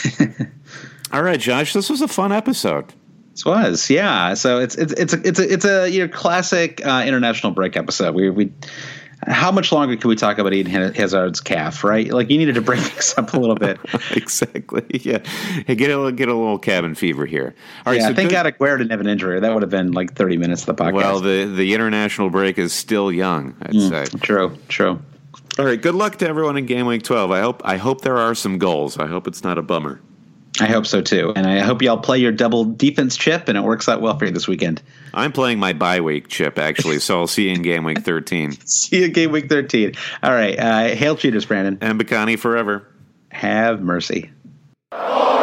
All right, Josh, this was a fun episode. This was, yeah. So it's it's it's a it's a it's a your classic uh, international break episode. We we. How much longer can we talk about Eden Hazard's calf, right? Like, you needed to break things up a little bit. Exactly. Yeah. Hey, get a get a little cabin fever here. All right. Yeah, so thank good. God Aguero didn't have an injury. That would have been like thirty minutes of the podcast. Well, the the international break is still young, I'd mm, say. True. True. All right. Good luck to everyone in Game Week twelve. I hope I hope there are some goals. I hope it's not a bummer. I hope so too, and I hope y'all play your double defense chip, and it works out well for you this weekend. I'm playing my bye week chip actually, so I'll see you in Game Week thirteen. See you in Game Week thirteen. All right, uh, hail cheaters, Brandon. And Bacani forever. Have mercy.